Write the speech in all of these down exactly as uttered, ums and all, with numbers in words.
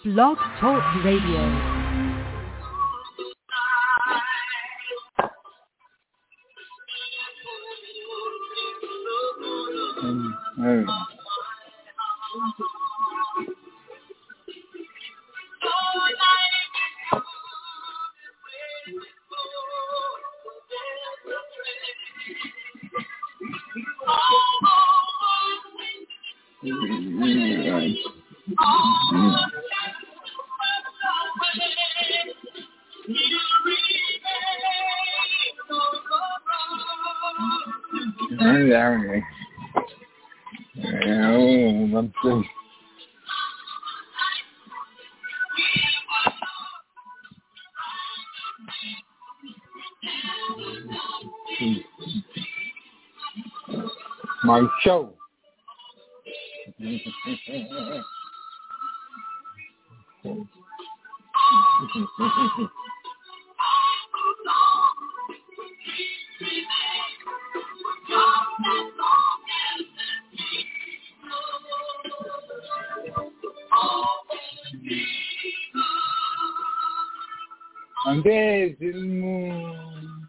Blog Talk Radio. Hey. My show. Andes il moon.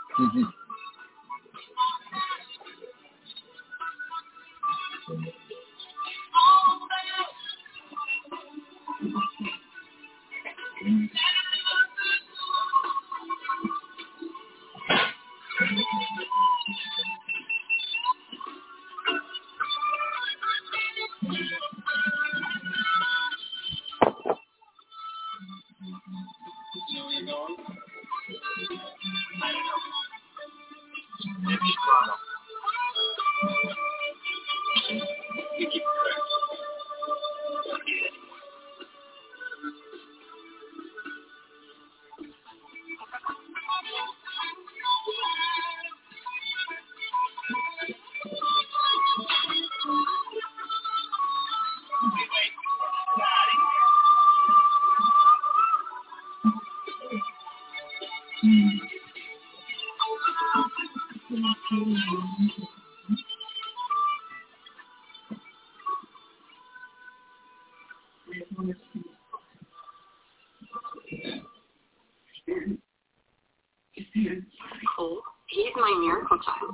Cool. He's my miracle child.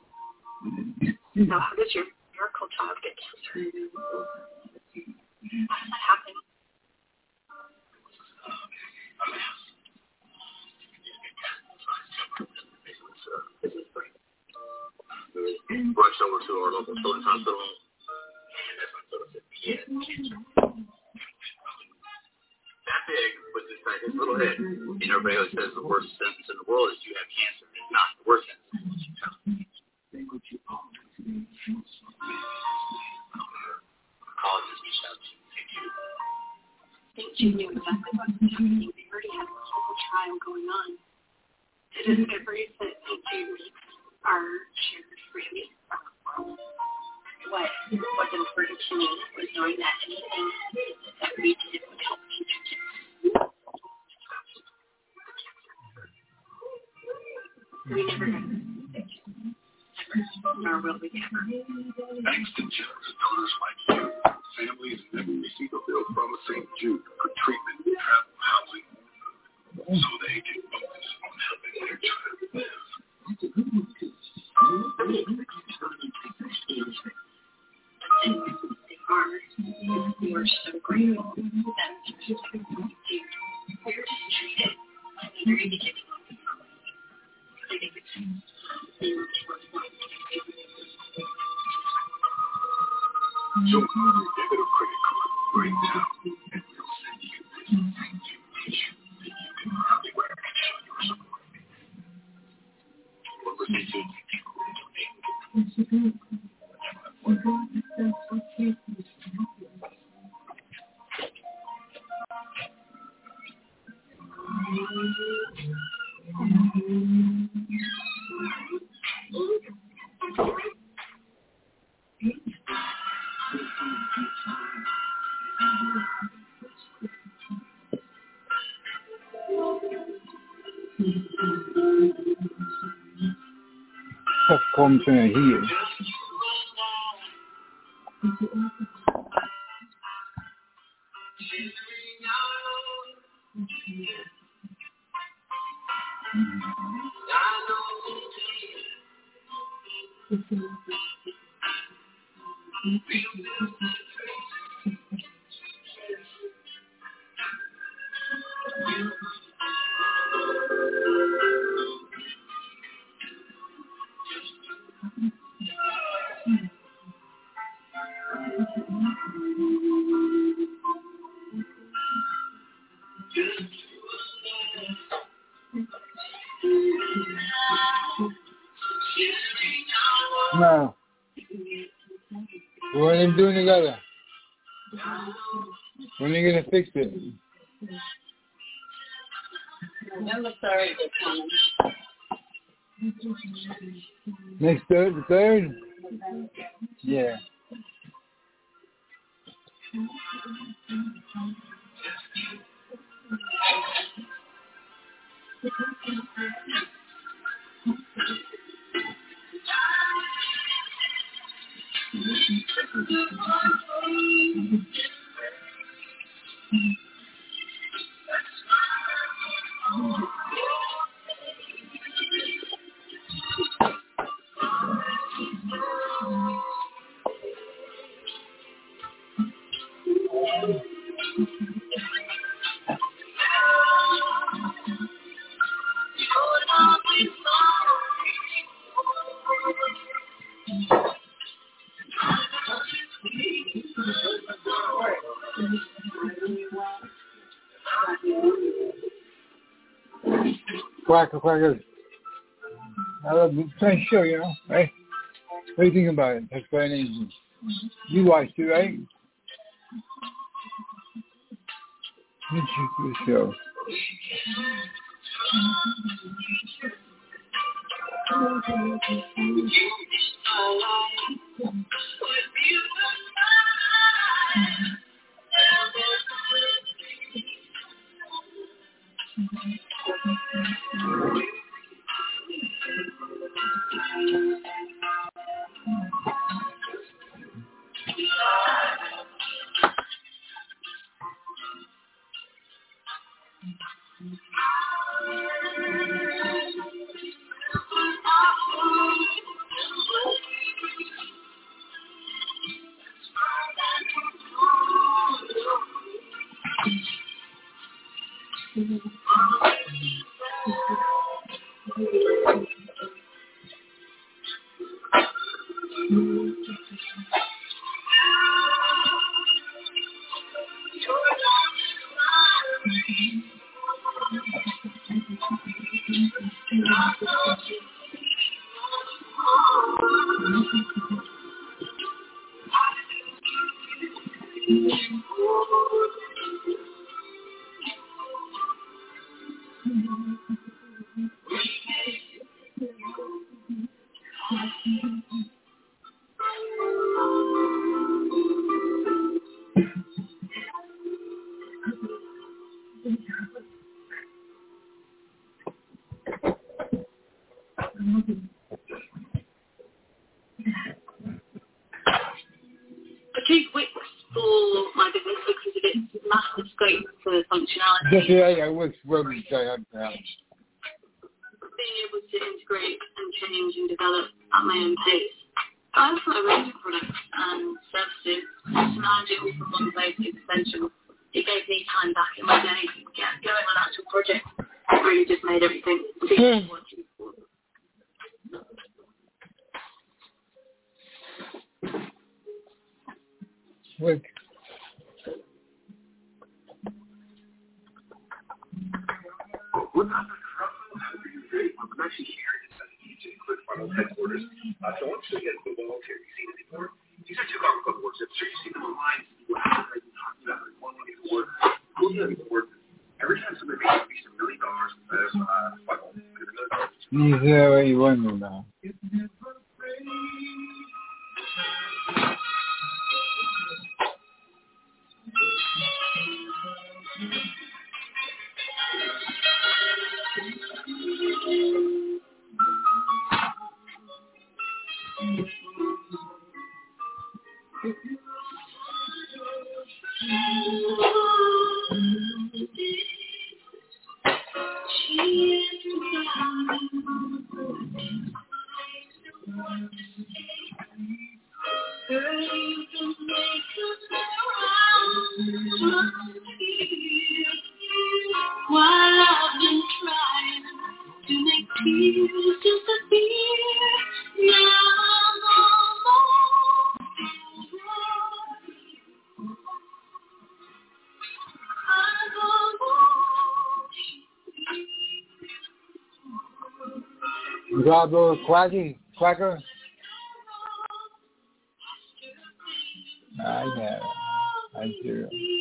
So how does your miracle child get cancer? How does that happen? Rushed over to our local children's hospital, and that's when Philip said, he had cancer. That big was inside his little head. And everybody always says the worst sentence in the world is you have cancer. It's not the worst sentence. Colleges reached out to you. I think you knew exactly what was happening. They already had a whole trial going on. The discoveries that Jude makes are shared freely from the world. What was important to me was knowing that anything that we did would help future kids. We never got this. Never. Nor will we ever. Thanks to generous donors like you, families never receive a bill from a Saint Jude for treatment, travel, housing, so they can focus on helping their child live. I mean, it's they are. We're so grateful that we're just treated like we very beginning of the problem. I think it's So, debit a credit card right now, and we'll send you this Saint Jude t-shirt that you can proudly wear and show your support. What was Saint Jude? Vad kom till en hel? No. What are they doing together? When are you going to fix it? November third this time. Next third, the third? Yeah. Quacker, quacker. I love the same show, you know, right? What do you think about it? That's very easy. You watched it, right? You choose the show. Just yeah, yeah, it works well with each other. Being able to integrate and change and develop at my own pace. I also a range of products and services. To manage it all from one place is essential. It gave me time back in my day to get going on actual projects. It really just made everything Hmm. what you thought. Look. We're not the trouble. I'm actually here inside the D J Quick Funnel headquarters. Uh, so I want you to get the walls here. You see this before? These are two comic book works. I'm sure you've seen them online. Wow, I've been talking about it. One of these awards. Cool thing awards. Every time somebody makes at least a million dollars, there's uh, funnel. He's there where you want me now. While I've been trying to make tears disappear, now I'm almost You got a little quacky, quacker? I know. I do.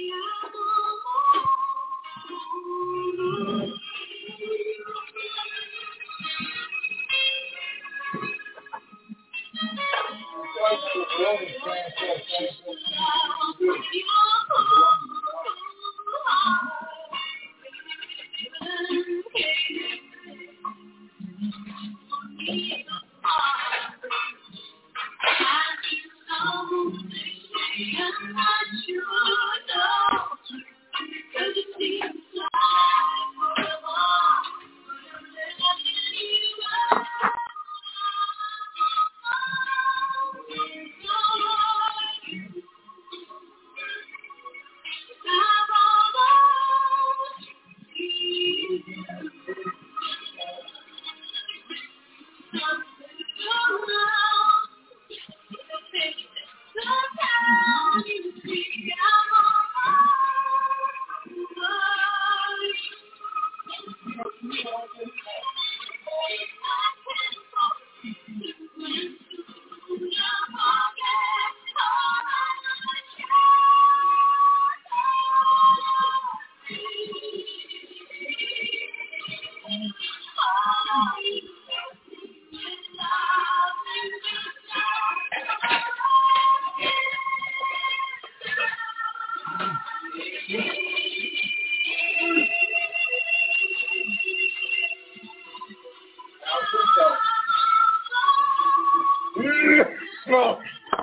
Oh.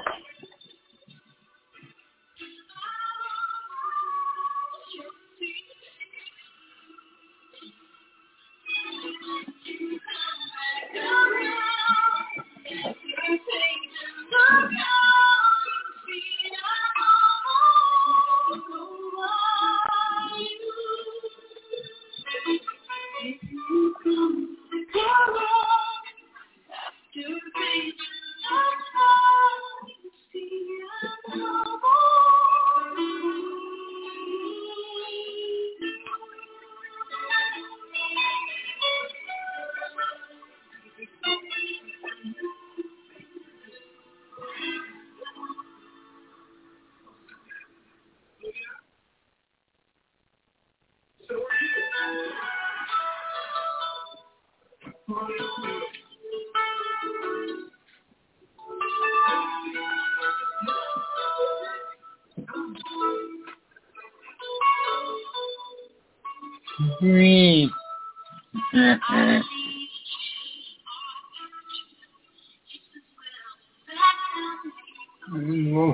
Green. Mm-hmm.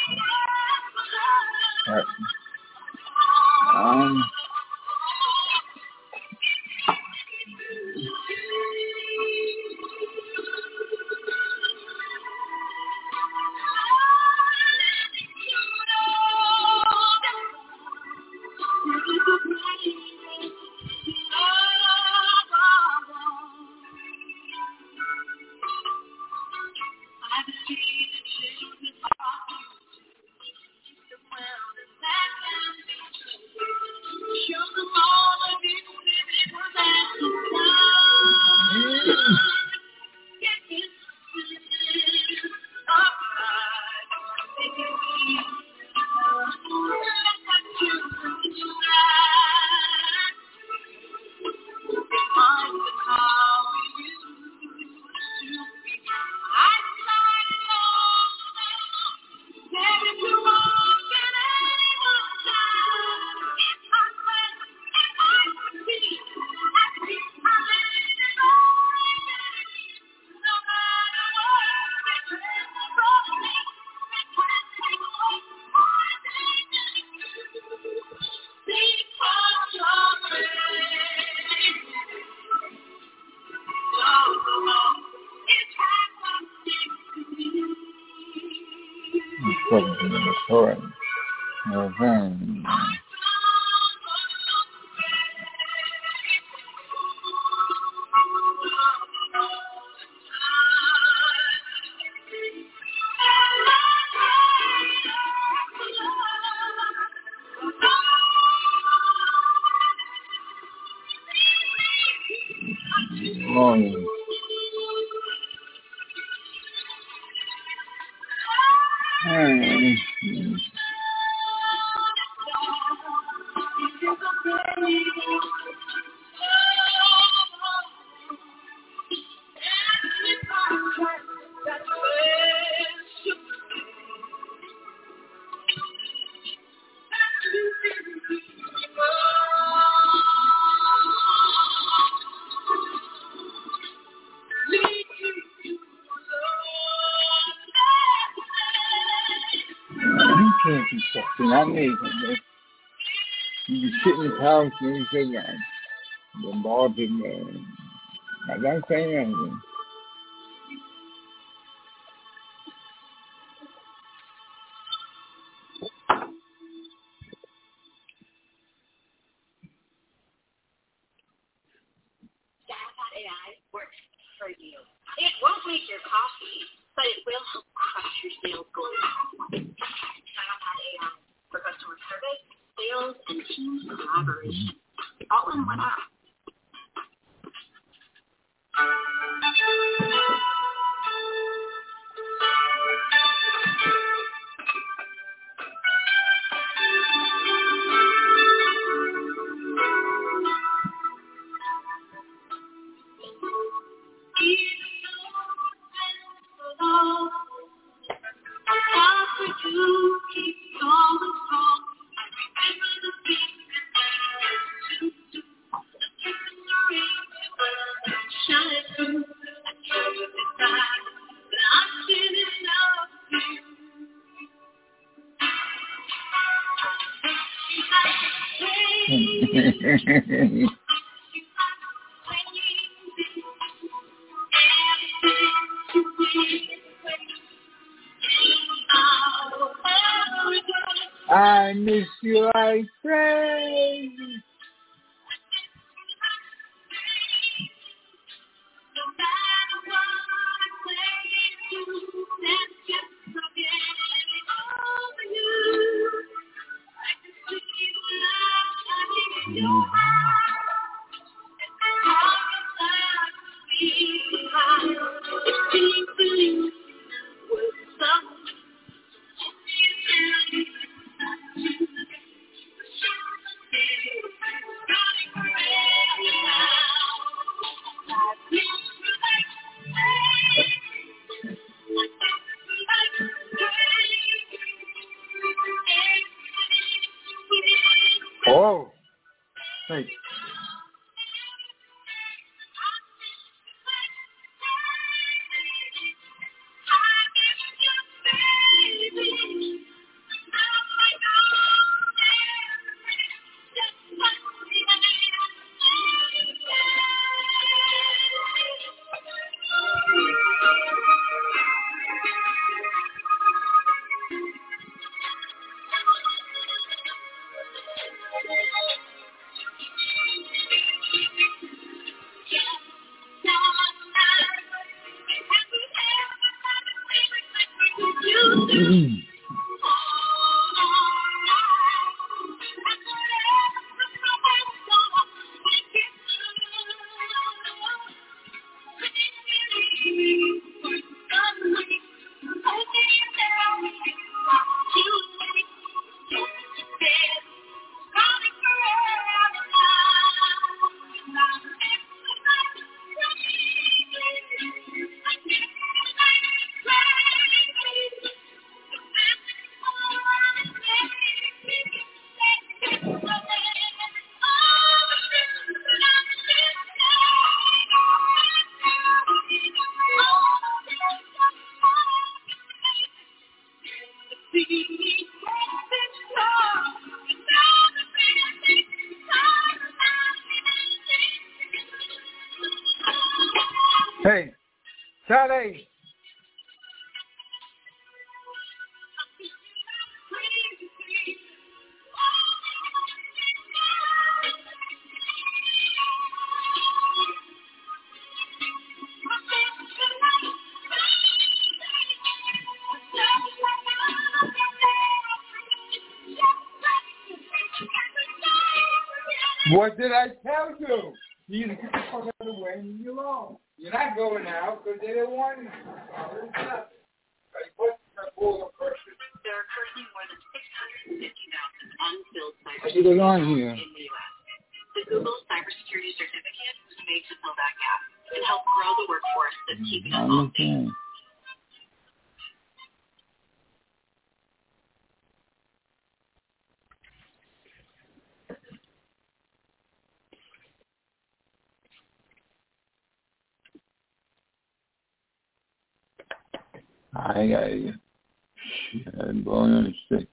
All right. Um. All right. Mm-hmm. Morning. Mm. You can't be something. I need it. You can sit in the house and you say that. The ball didn't man. I don't say anything. Chatbot A I works for you. It won't make your coffee, but it will help crush your sales goals. Chatbot A I for customer service, sales, and team collaboration. All in one app. I miss you, I pray. Oh, thanks. Hey, Sally. What did I tell you? You need to get the fuck out of the way and leave me alone. You're not going out because they don't want you. There are currently more than six hundred fifty thousand unfilled What's going on here? in the U S. The Google Cybersecurity Certificate was made to fill that gap and help grow the workforce that's keeping us all safe. I got you. I'm blowing on the stick.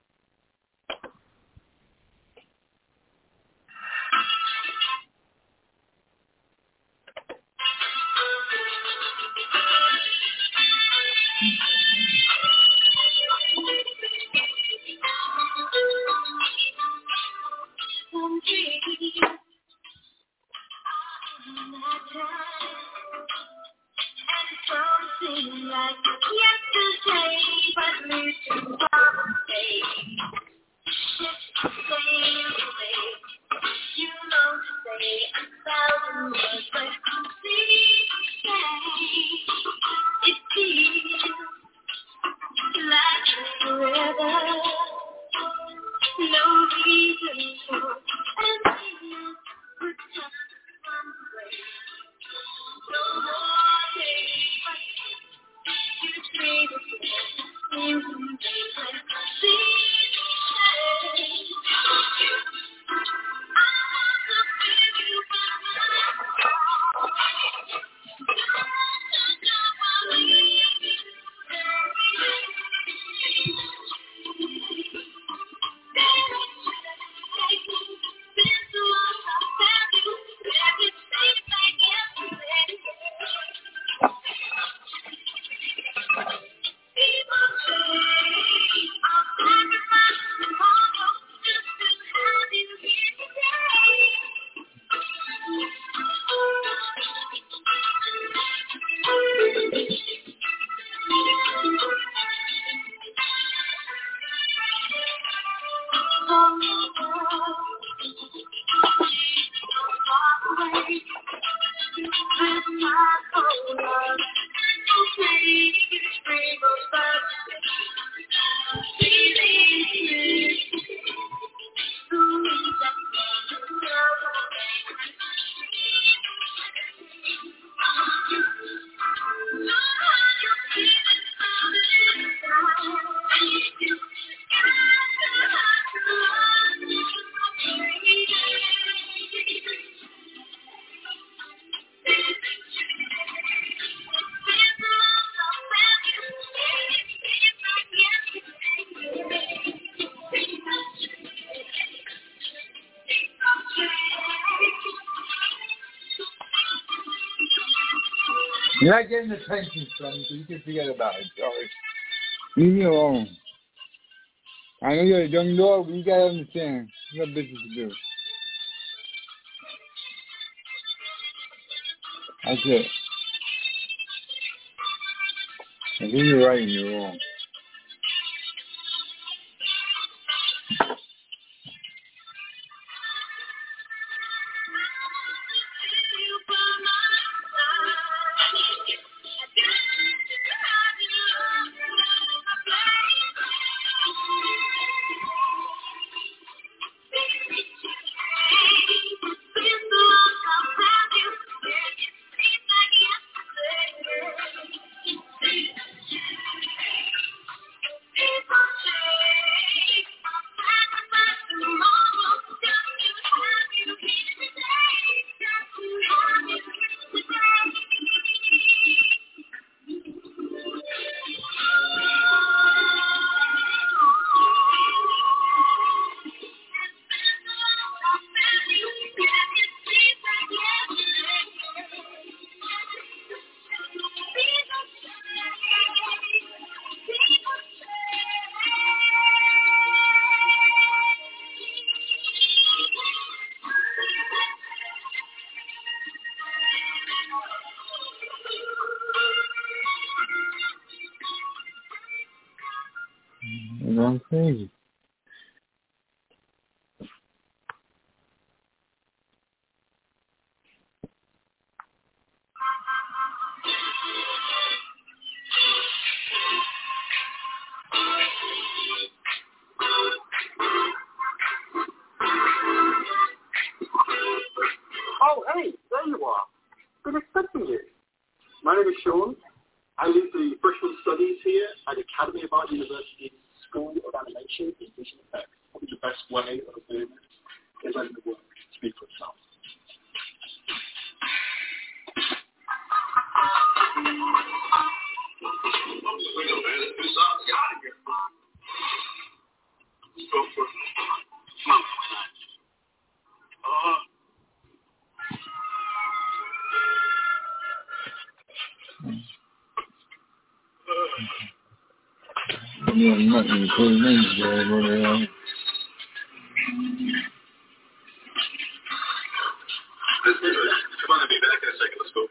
You're not getting attention from me, so you can forget about it, sorry. Leave me alone. I know you're a young dog, but you gotta understand. You got business to do. That's it. I think you're right and you're wrong. crazy. Oh, hey, there you are. Been expecting you. My name is Sean. I lead the freshman studies here at Academy of Art University's School of Animation and Visual Effects. Probably the best way of doing this is letting the work speak for itself. Yeah, nothing to put names there, but uh, Come on, I'll be back in a second. Let's go.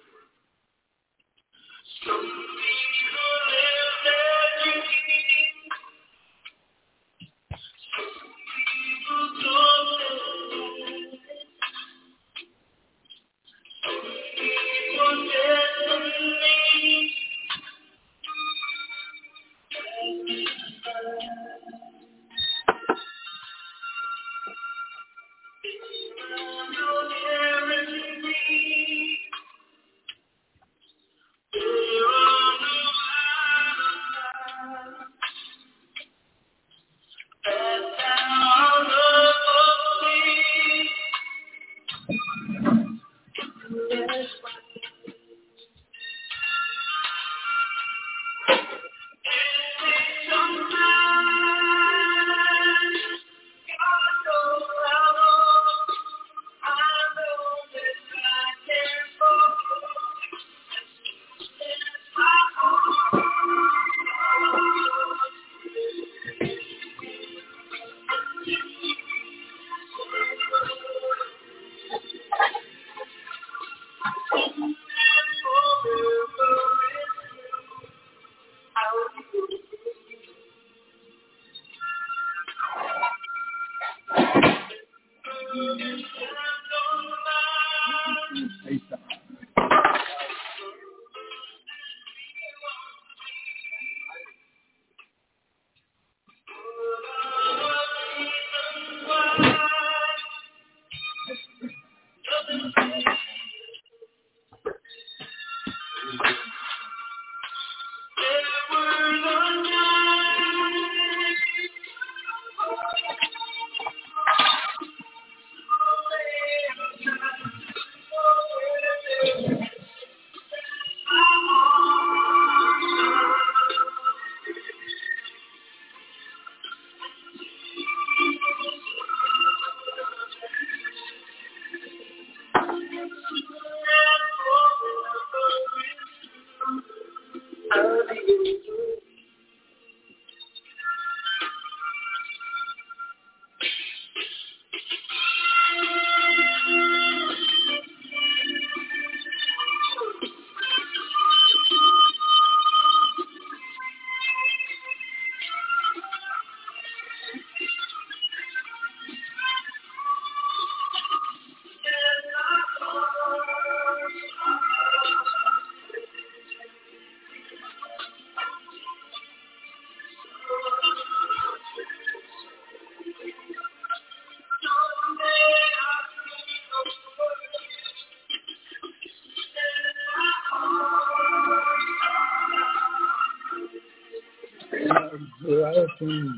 a lot of things.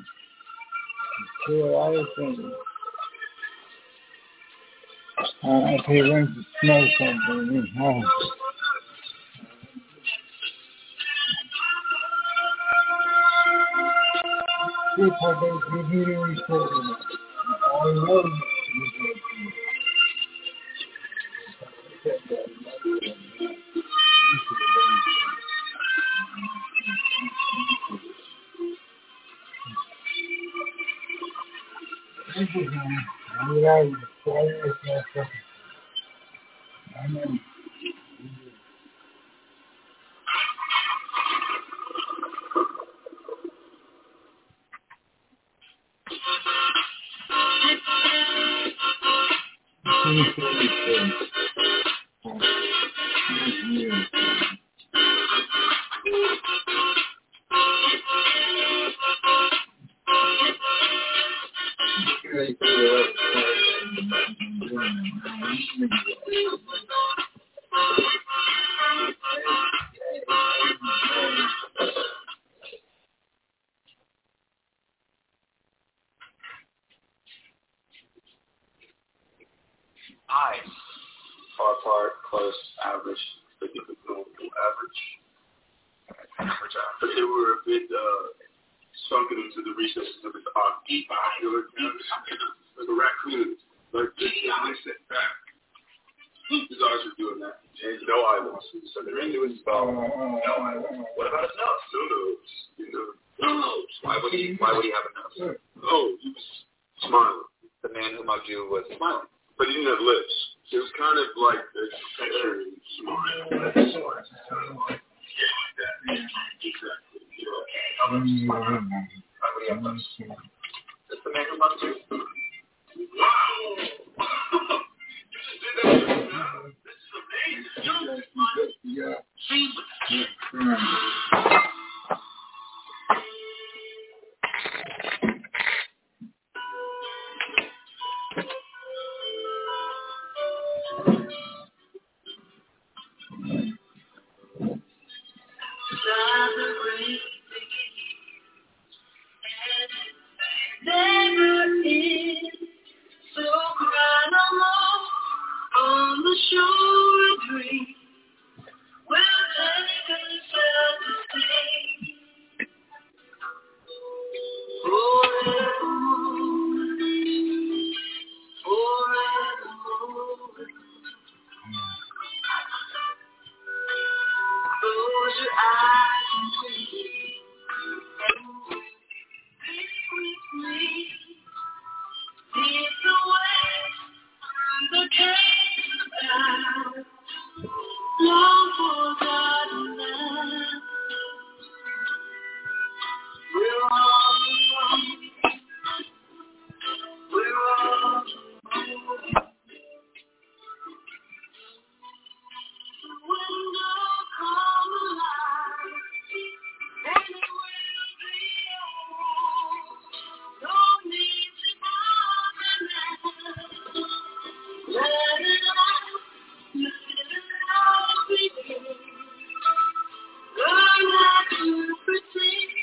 Do a lot of things. Uh, I pay rent to smell something in his house. People don't immediately say all the roads. Eyes. Far apart, close, average, normal, average. Average, but they were a bit uh, sunken into the recesses of his ocular canvas, like a raccoon. Like this, they sit back. His eyes are doing that. And no eyeballs. So they're into his skull. No eyeballs. What about his nose? No nose. You know, no nose. Why would he? Why would he have a nose? Oh, he was smiling. The man who mugged you was smiling. But he didn't have lips. It was kind of like a texture smile. That's smart. Kind of like, yeah, like that. Exactly. You know, how would he smile? Why would he have lips? That's the man who mugged you. Wow! You just did that just now. This is amazing. Yeah. Never is, so cry no more on the shore dream. We'll take ourselves to stay forevermore, forevermore. Close your eyes and breathe. Lead the way from the cave down, long forgotten land. We're all alone. We're all alone. The window come alive, and it will be alright. No need to bother now. Let it out, let it all begin. Learn how to pretend.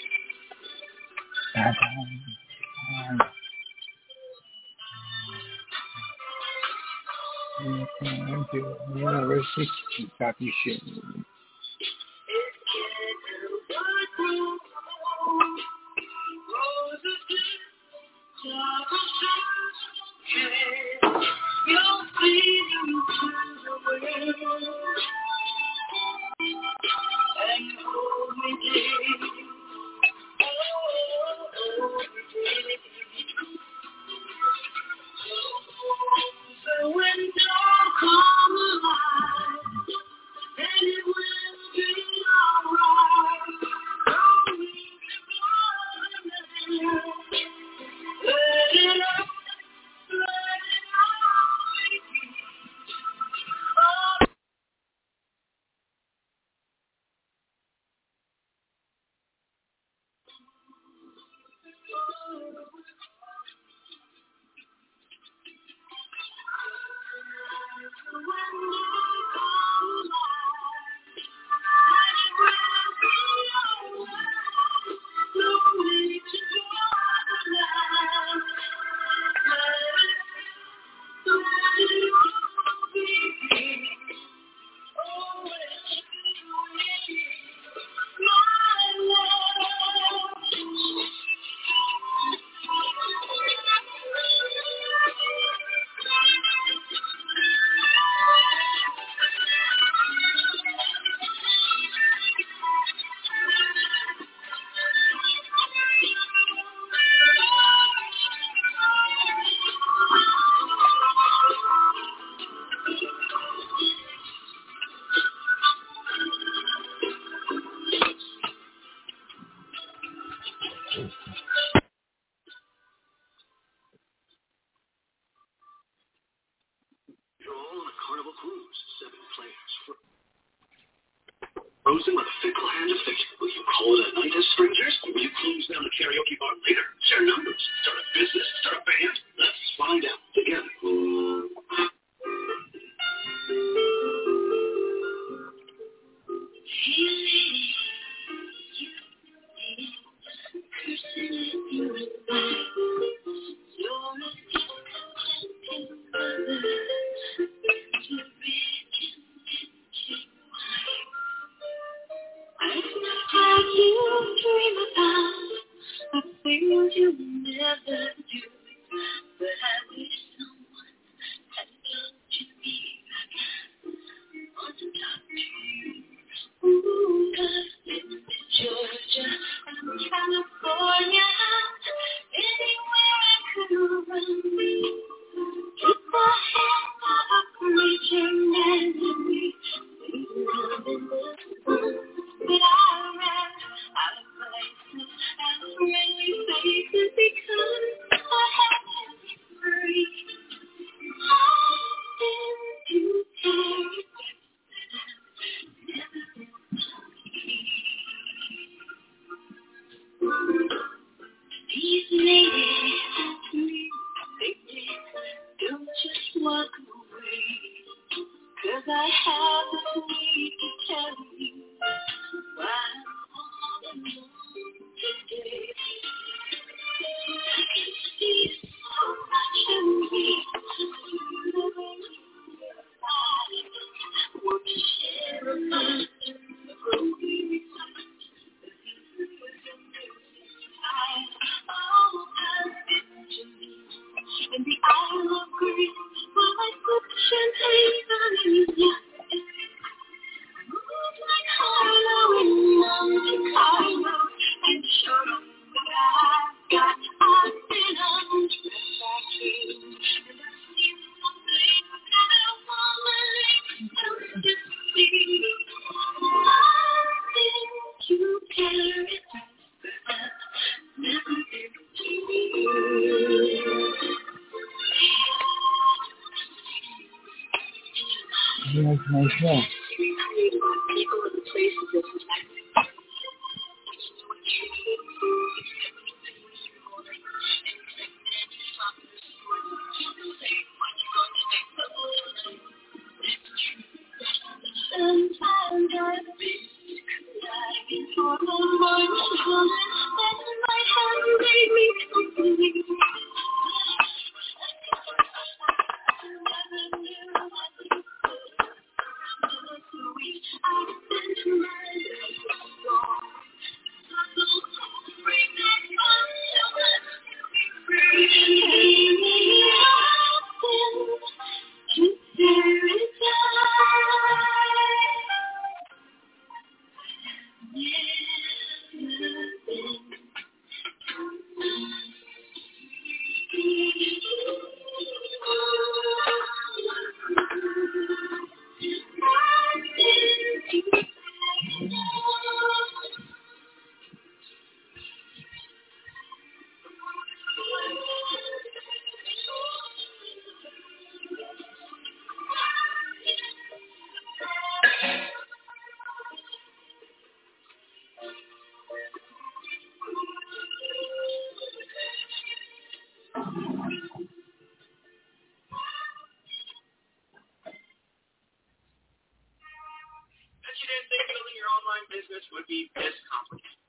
Thank you. Yeah, we're six happy shit. It can't help but grow. Roses glisten, flowers shine. You'll see them through the wind. And hold me dear. Oh, hold me dear. So when dawn come alive, and it will be alright. Don't need to bother now. Let it out. seven plans. Frozen with a fickle hand of fate. Will you call it a night as strangers? Will you close down the karaoke bar later? Share numbers? Start a business? Start a band? Let's find out together. Nice, nice, yeah. Business would be this complicated.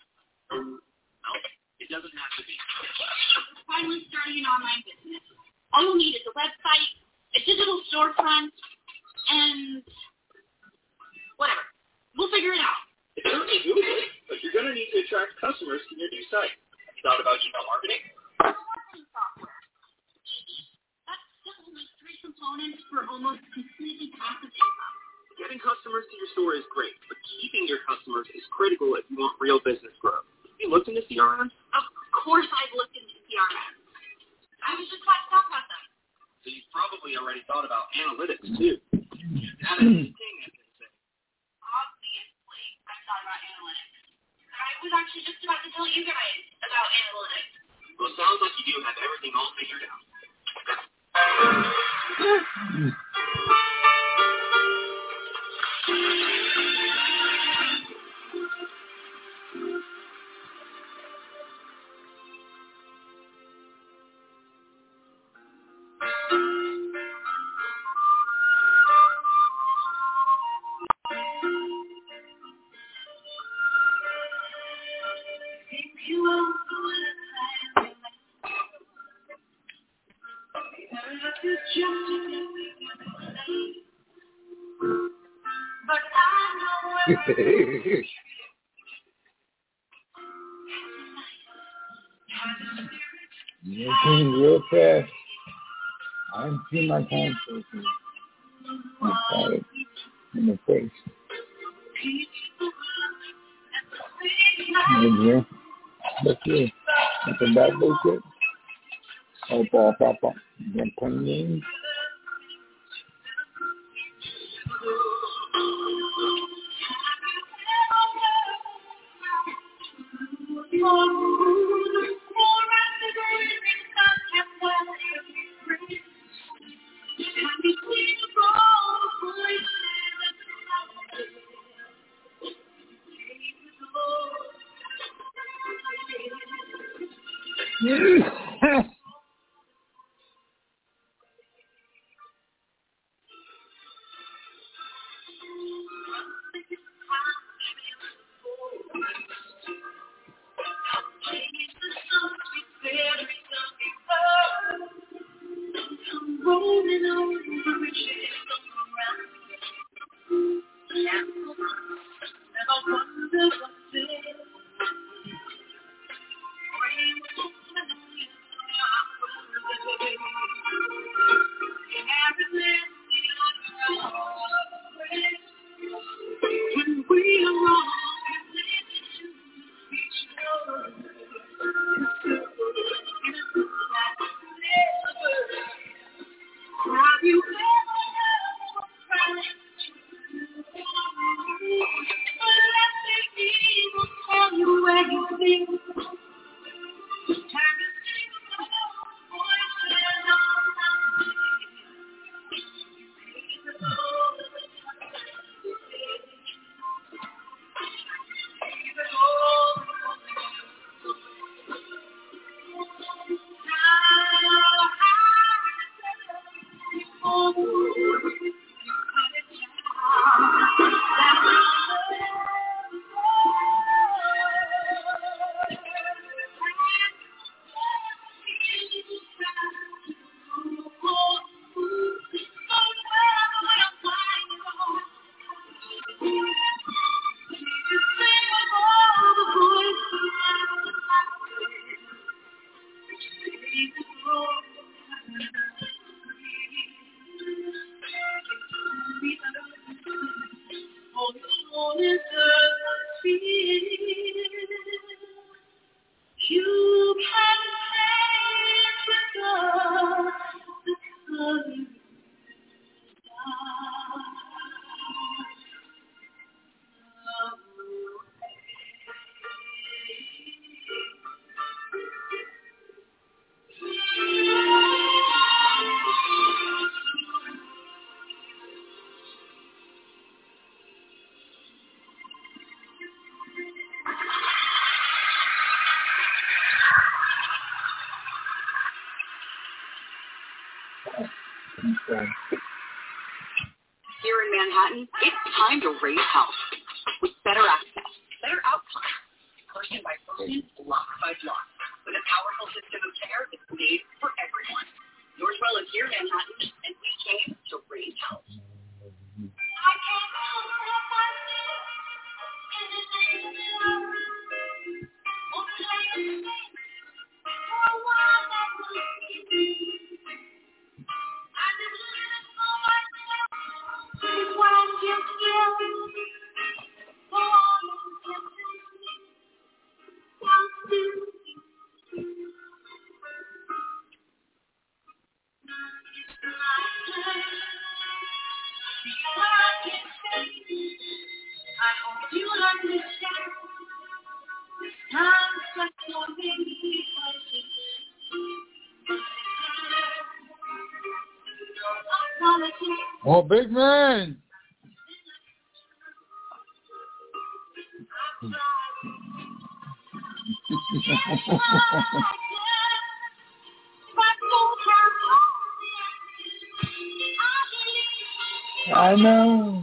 No, it doesn't have to be. Finally starting an online business. All you'll need is a website, a digital storefront, and whatever. We'll figure it out. It's certainly doable, but you're going to need to attract customers to your new site. Have you thought about email marketing? Marketing software. That's still only three components for almost completely passive income. Getting customers to your store is great, but keeping your customers is critical if you want real business growth. Have you looked into C R Ms? Of course I've looked into C R Ms. I was just about to talk about them. So you've probably already thought about analytics, too. That is king, as they say. Obviously, I've thought about analytics. I was actually just about to tell you guys about analytics. Well, it sounds like you do have everything all figured out. You're moving real fast. I haven't seen my time person. I got it in the face. Yeah. That's it. That's a bad bullshit. Oh, pop, pop, pop. You're playing. Here in Manhattan, it's time to raise health with better access, better outcomes, person by person, block by block, with a powerful system of care that's made for everyone. Northwell is here in Manhattan, and we came to raise health. Oh, big man. I know.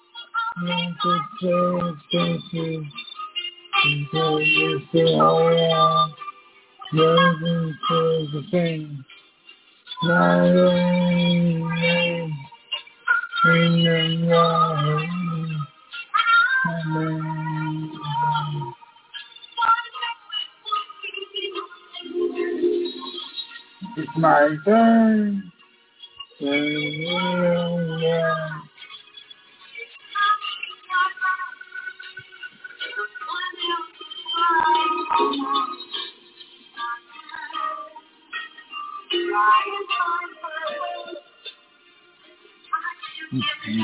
Until you say, oh yeah, you're the thing. It's my turn. Yeah. Mm-hmm.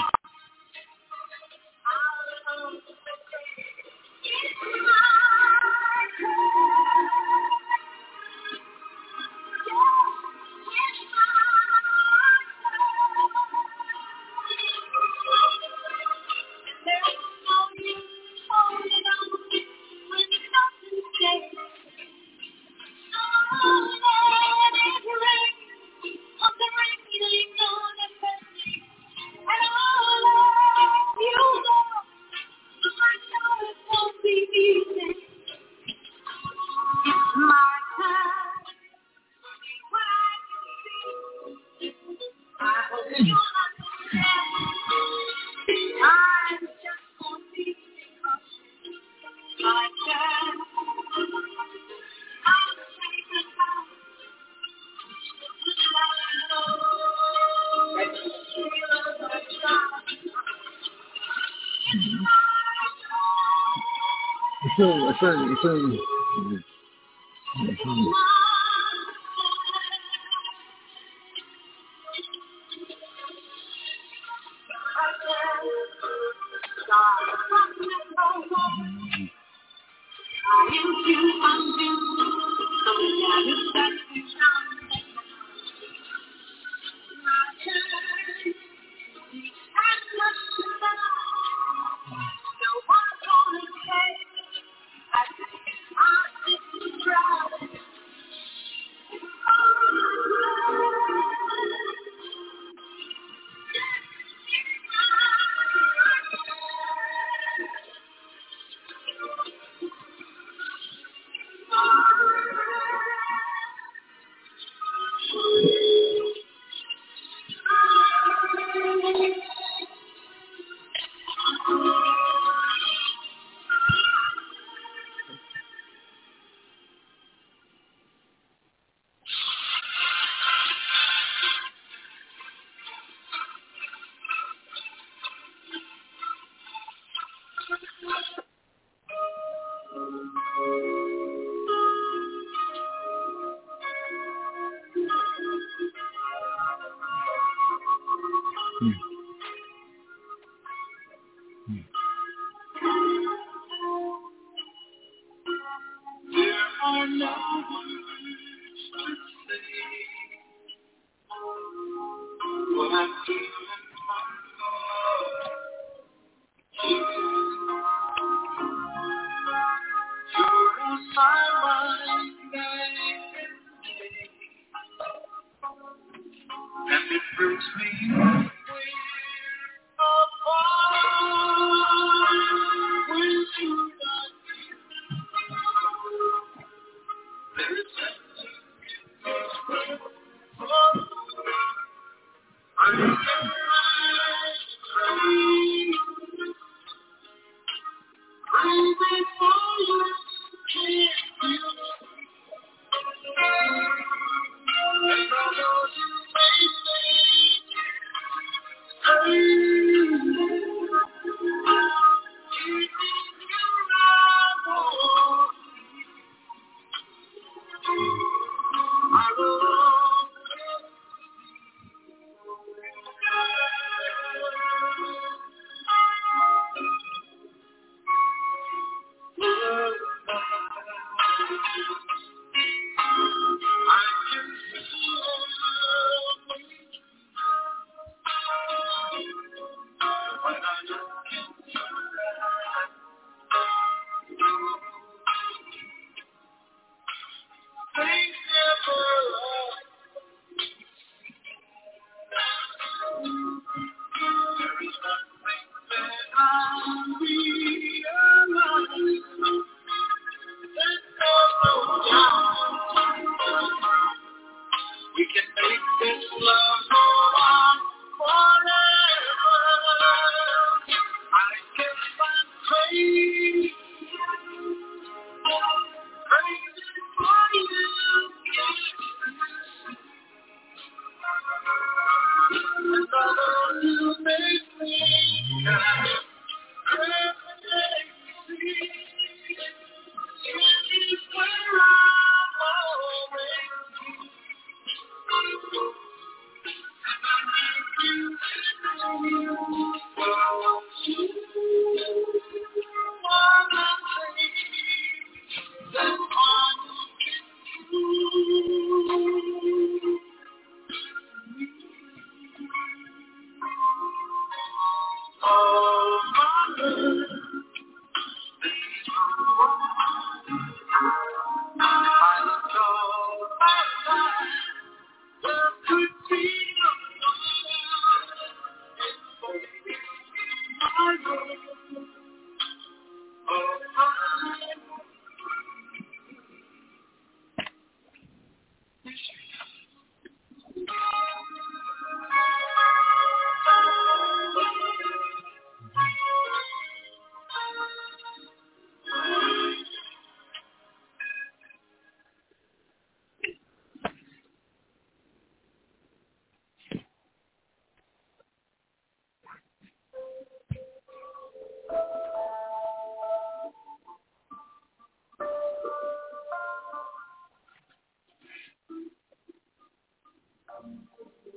So, so, so. Mm-hmm.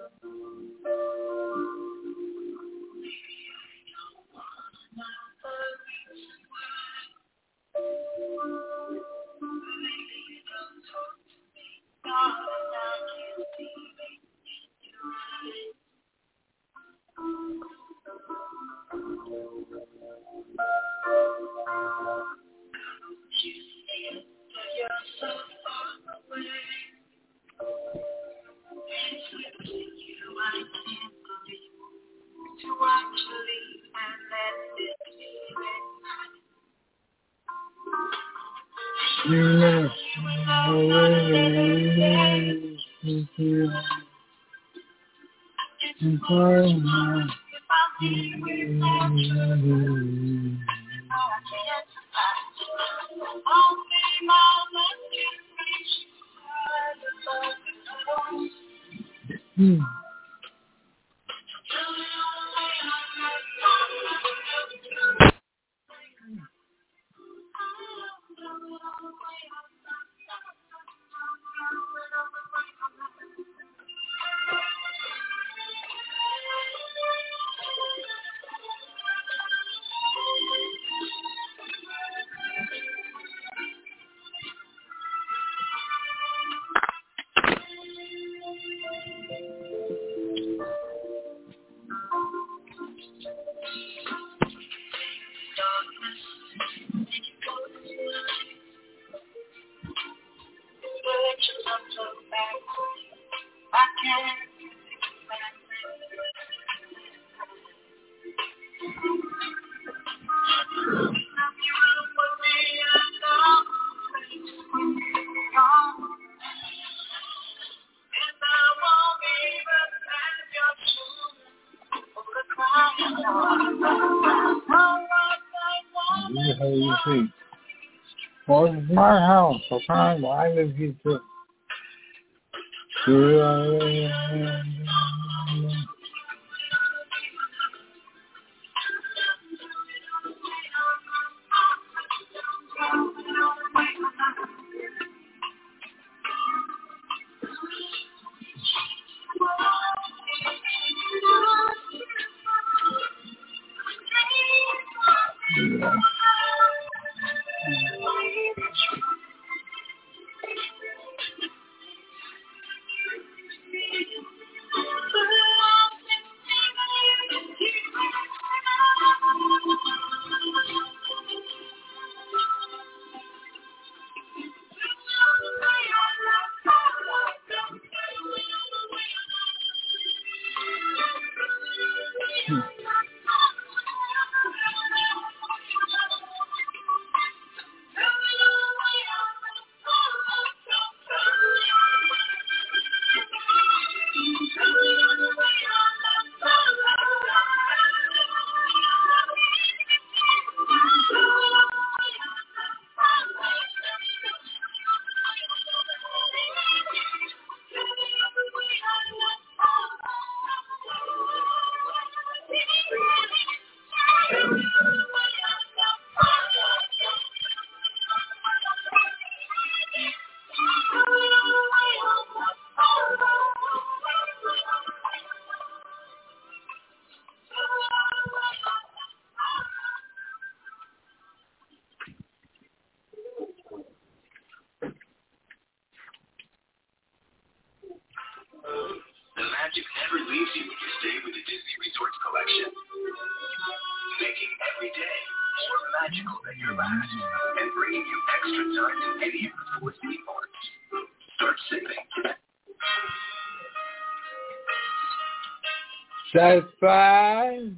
Hmm. How do you think? Well, it's my house. So fine. Well, I live here too. Yeah. The magic never leaves you when you stay with the Disney Resorts Collection. Making every day more magical than your last and bringing you extra time to any of the four theme parks. Start sipping. Satisfied?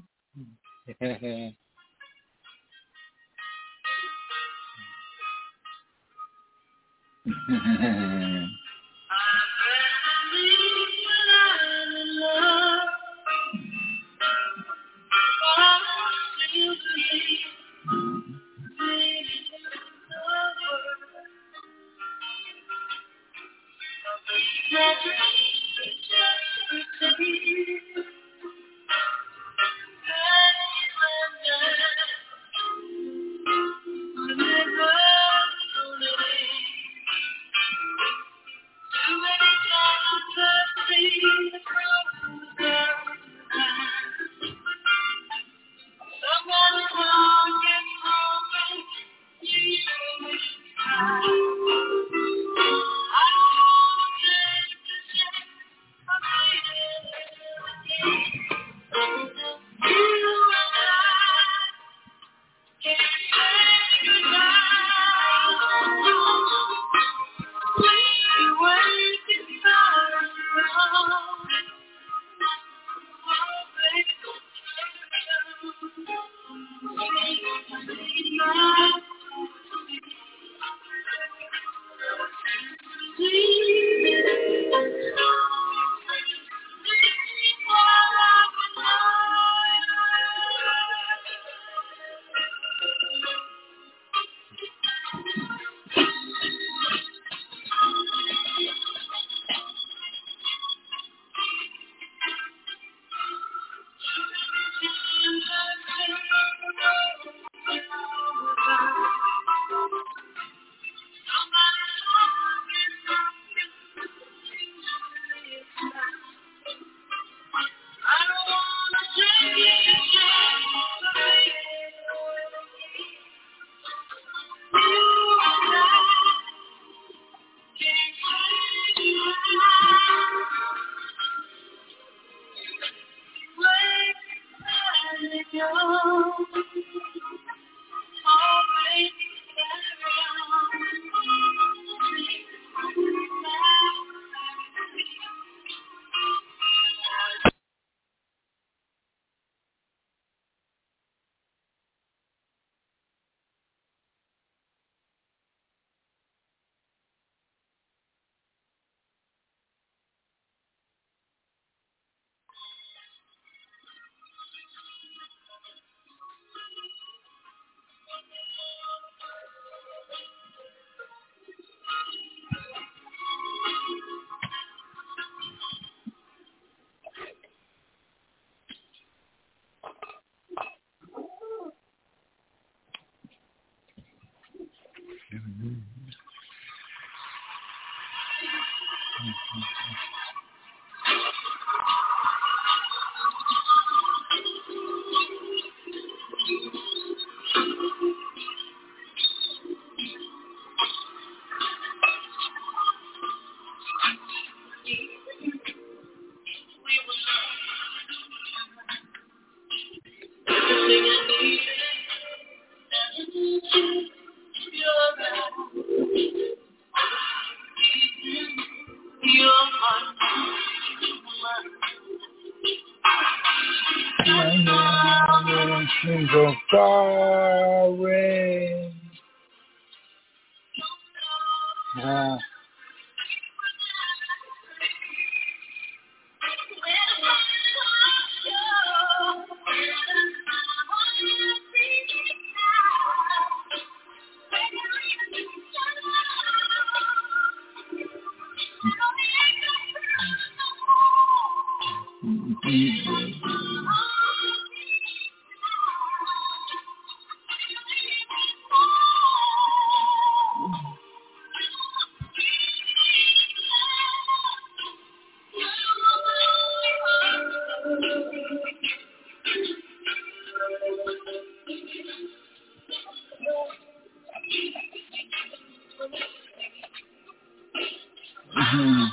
So far away. Uh, mm-hmm.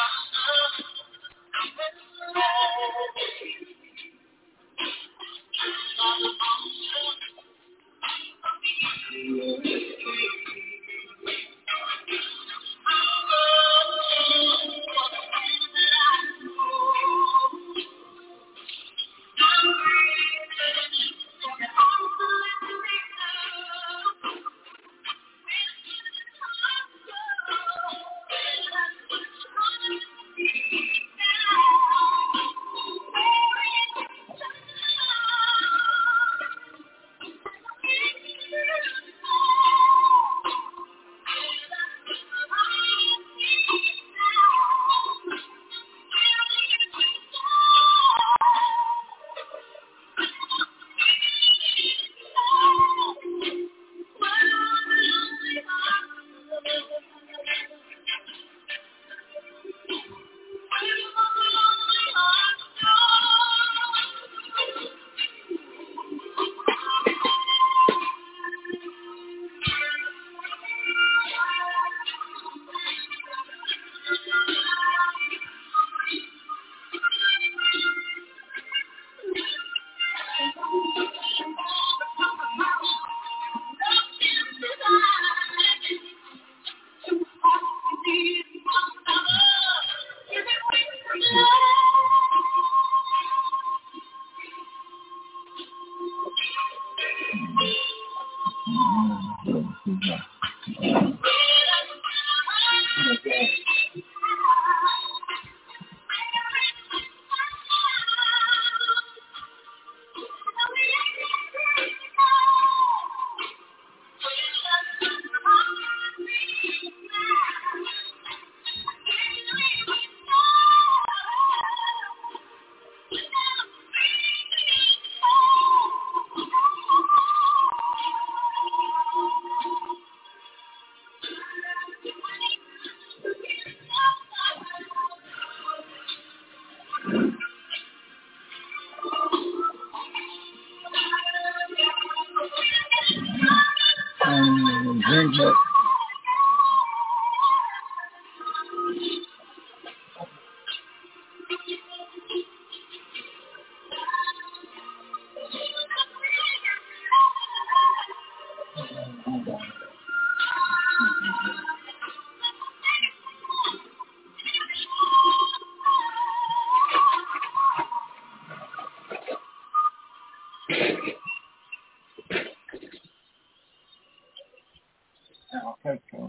Um, drink it. Okay, cool.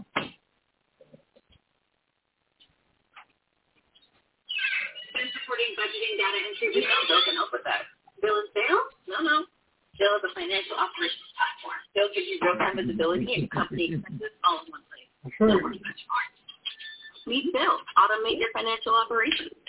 Been supporting budgeting data entry with Bill. Bill can help with that. Bill is Bill? No, no. Bill is a financial operations platform. Bill gives you real-time visibility into company expenses all in one place. Sure. No money benchmarks. Meet Bill. Automate your financial operations.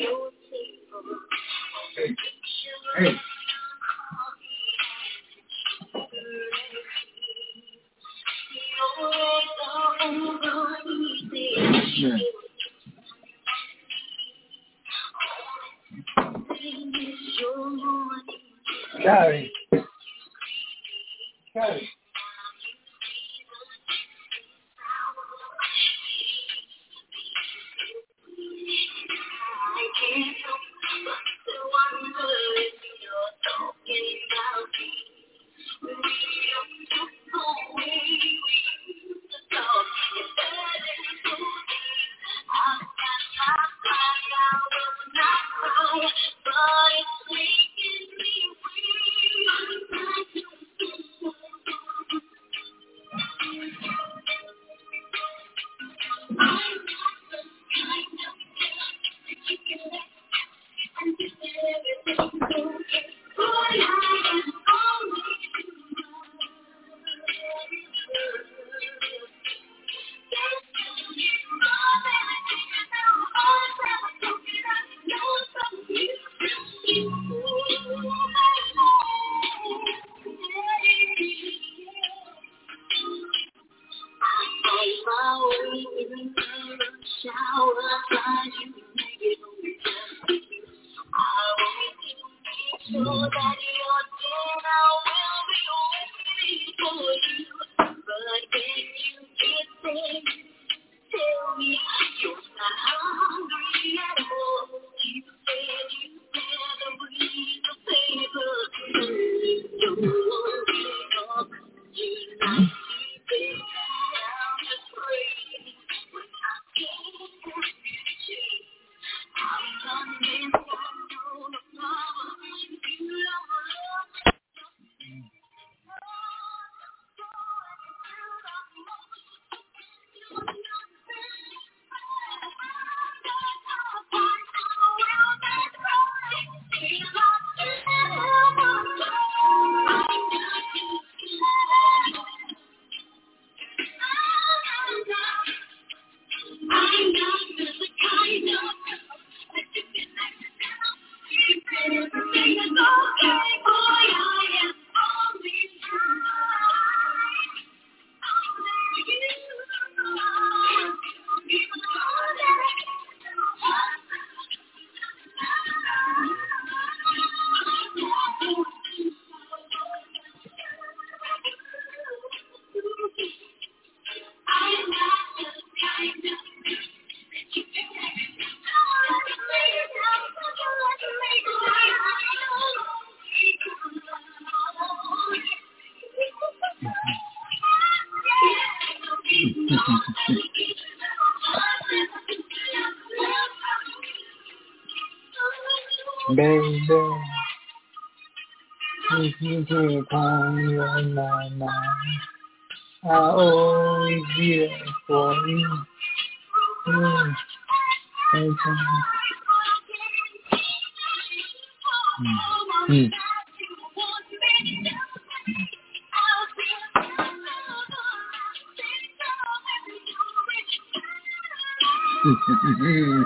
Hey. Yeah. Sorry. Sorry. Baby, if you take on your mind, I'll always be there for you. Mm. Mm. Mm. Mm.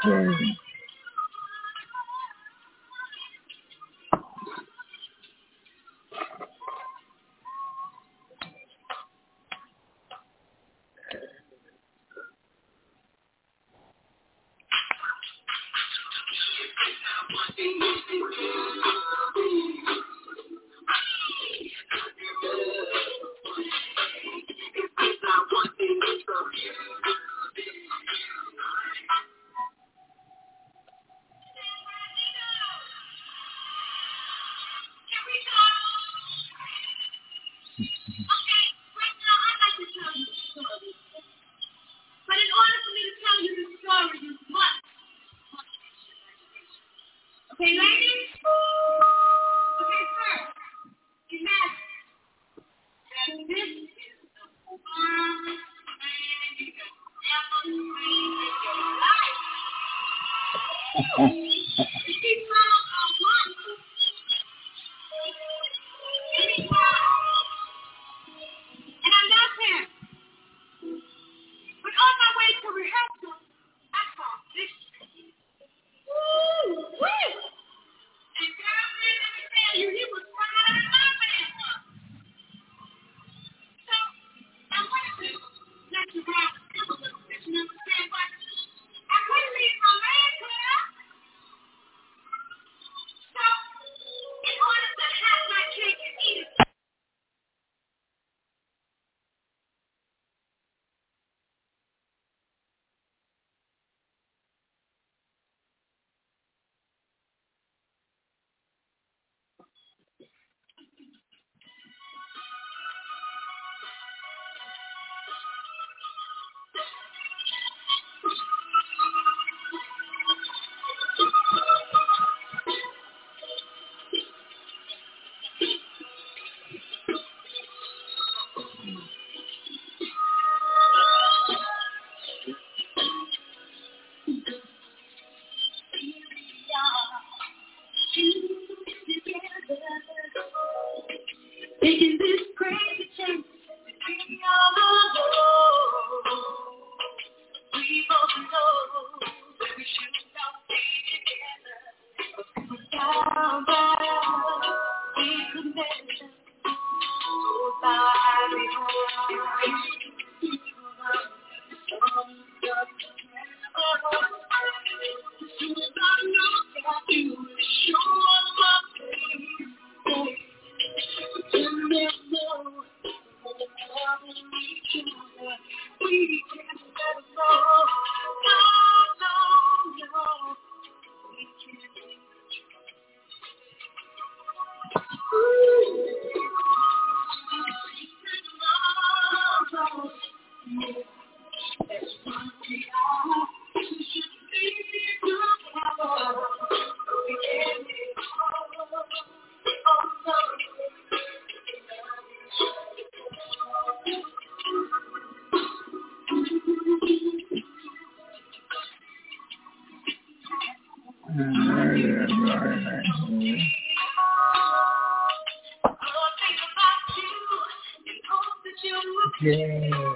Yeah.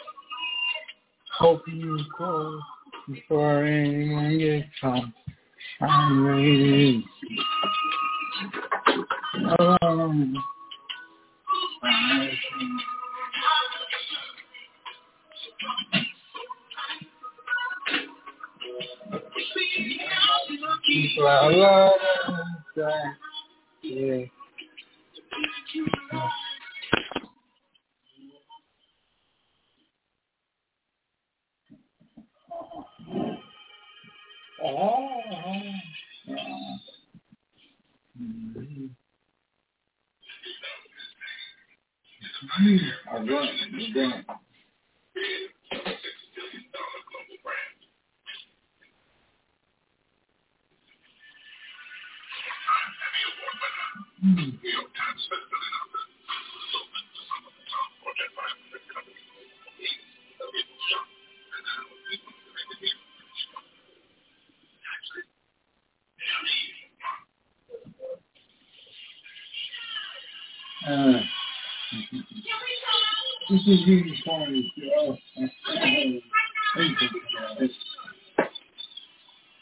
Hope you call before anyone gets home. I'm ready. Um, people I love, yeah. Oh, yeah. Mm-hmm. I'm doing it. I'm doing it. Mm. Uh, this is really funny. Oh,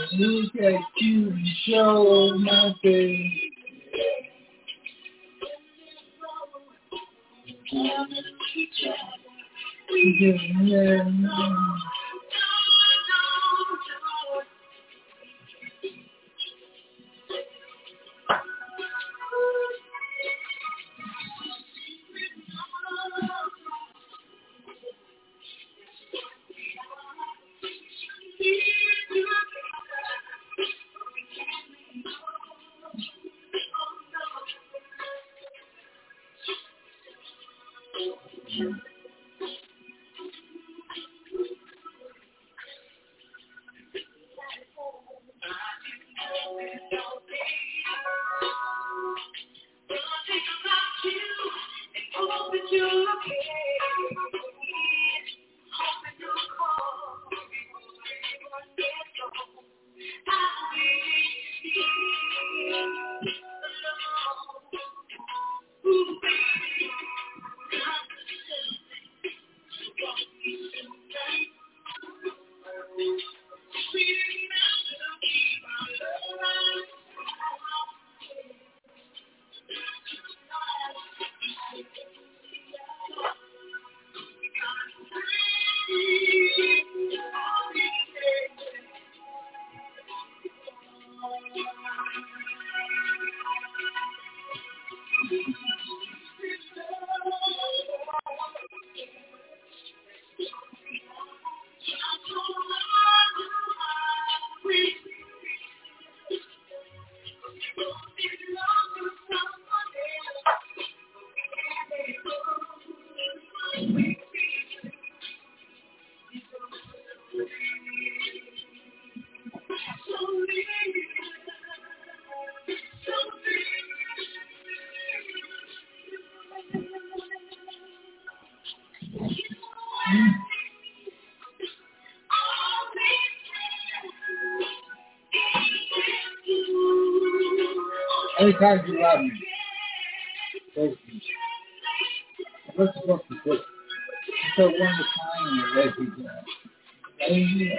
Look at you and show my face. Anytime you love me, thank you. What's supposed to put? It's so wonderful time you let me go. Amen.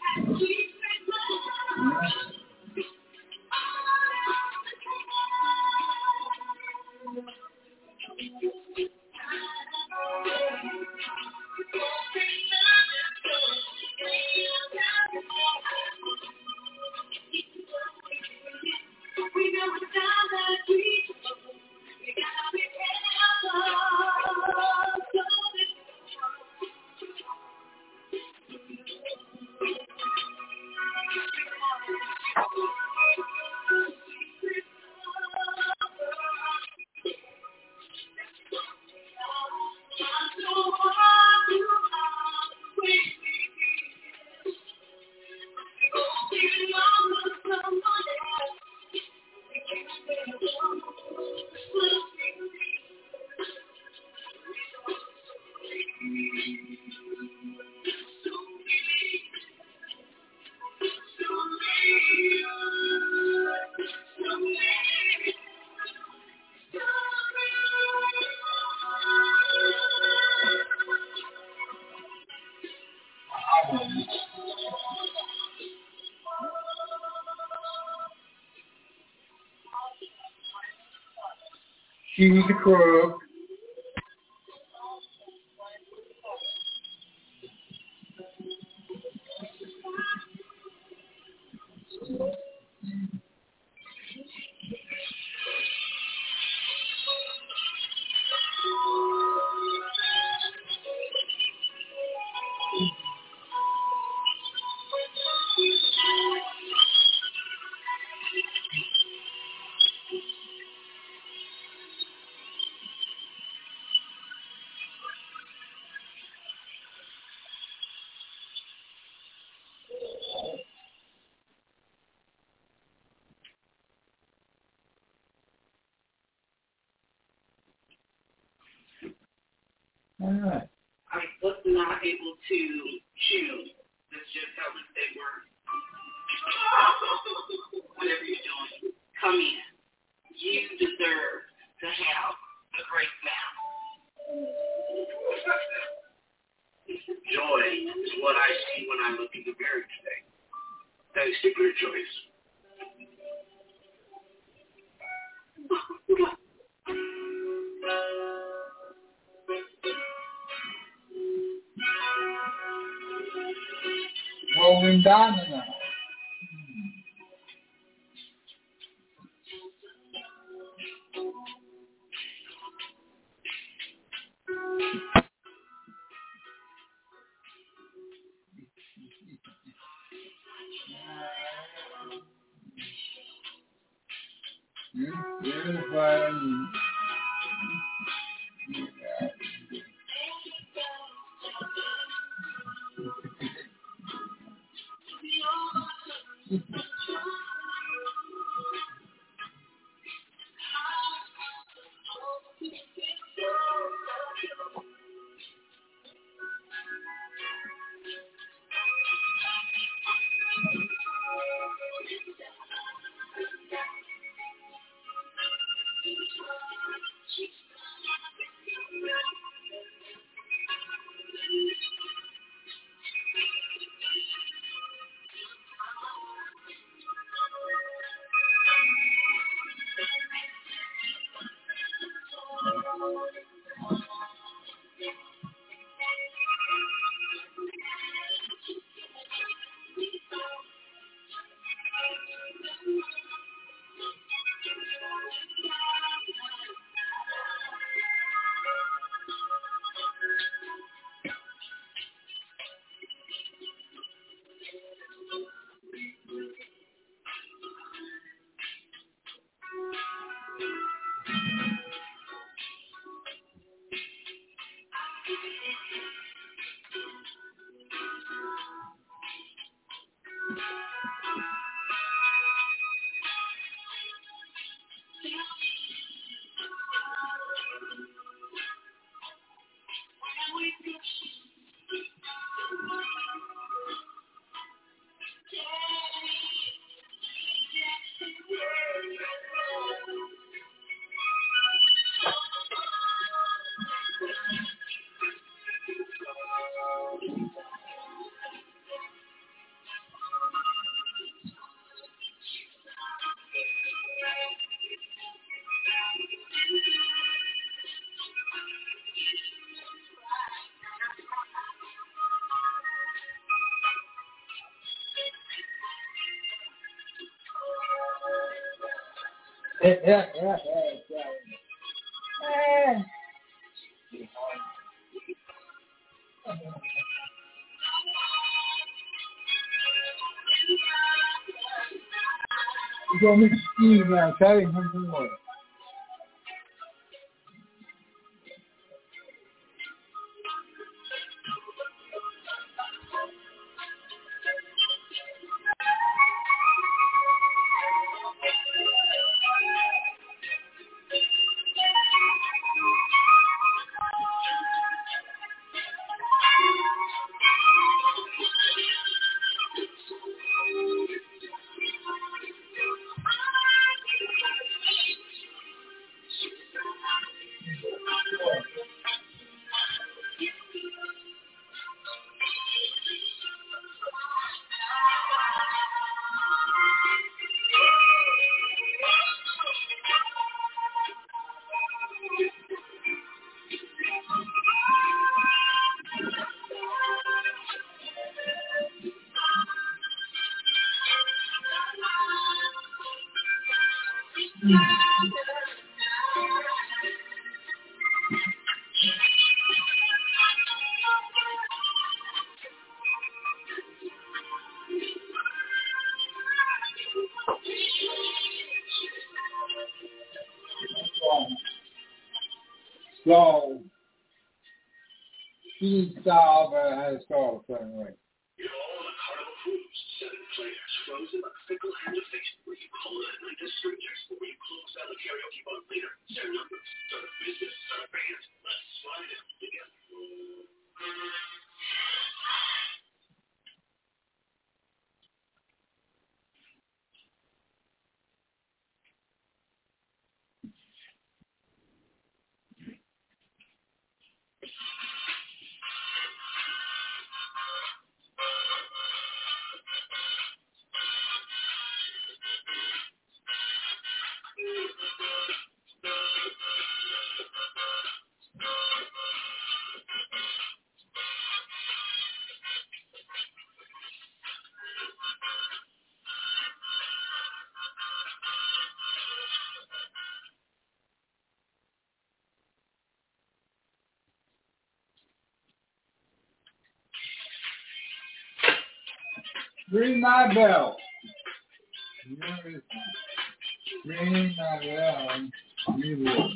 She was a crook. All right. I was not able to choose. That's just how much they were. Whatever you're doing, come in. You deserve to have a great family. Joy is what I see when I look in the mirror today. That by Stickler choice. Rolling down now. Yeah, yeah, yeah, yeah. Eh. Yo me esquiva, ¿sabes? No tengo. So, he saw but has saw a certain way. You're all on Carnival Cruise. Seven players, frozen by the fickle hand of fate. Will you call it night as strangers, or will you close out the karaoke bar later? Share numbers, start a business, start a band. Let's slide it together. Ring my bell. Ring my bell. You will.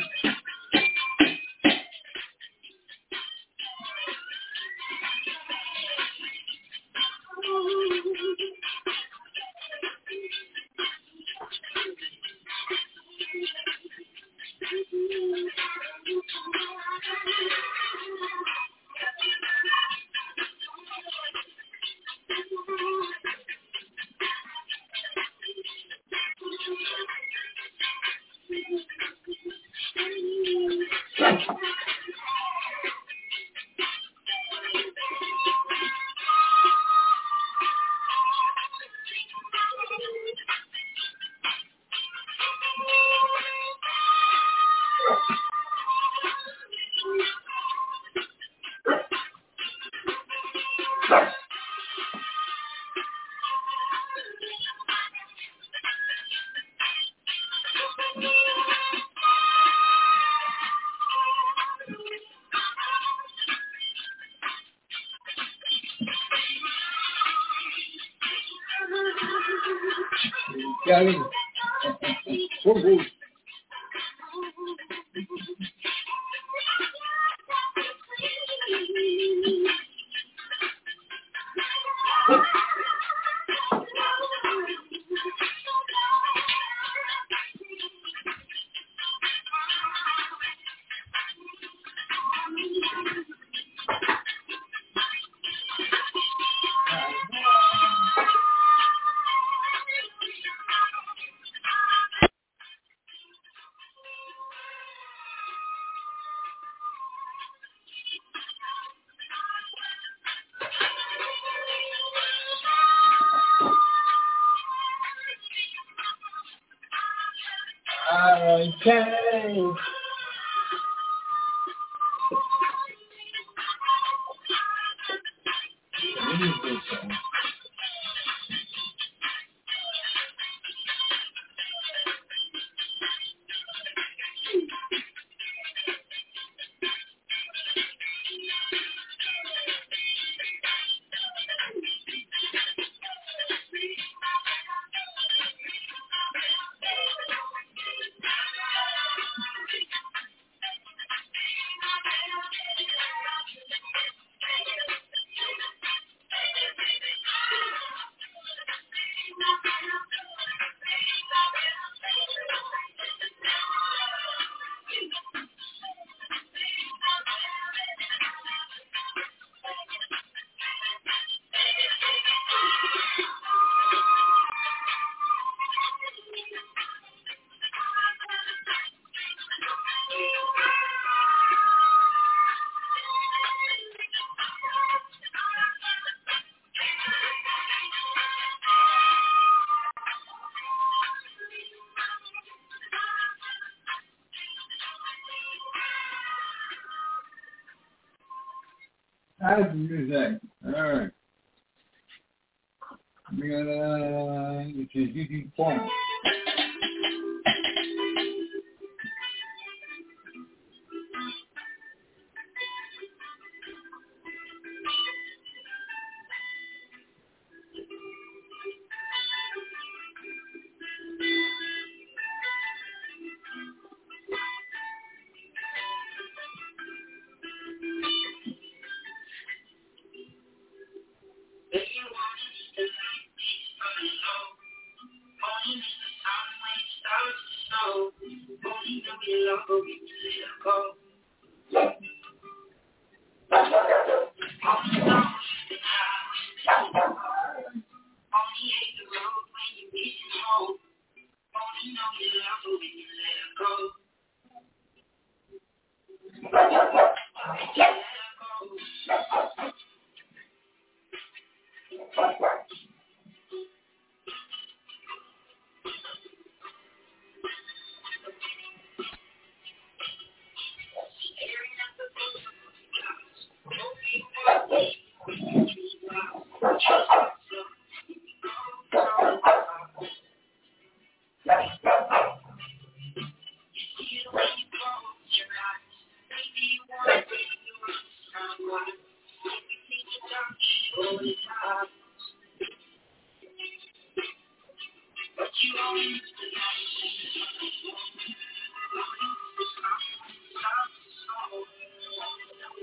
Got it. Whoa, whoa. Okay. How's the music? Alright. We got uh which is U T point.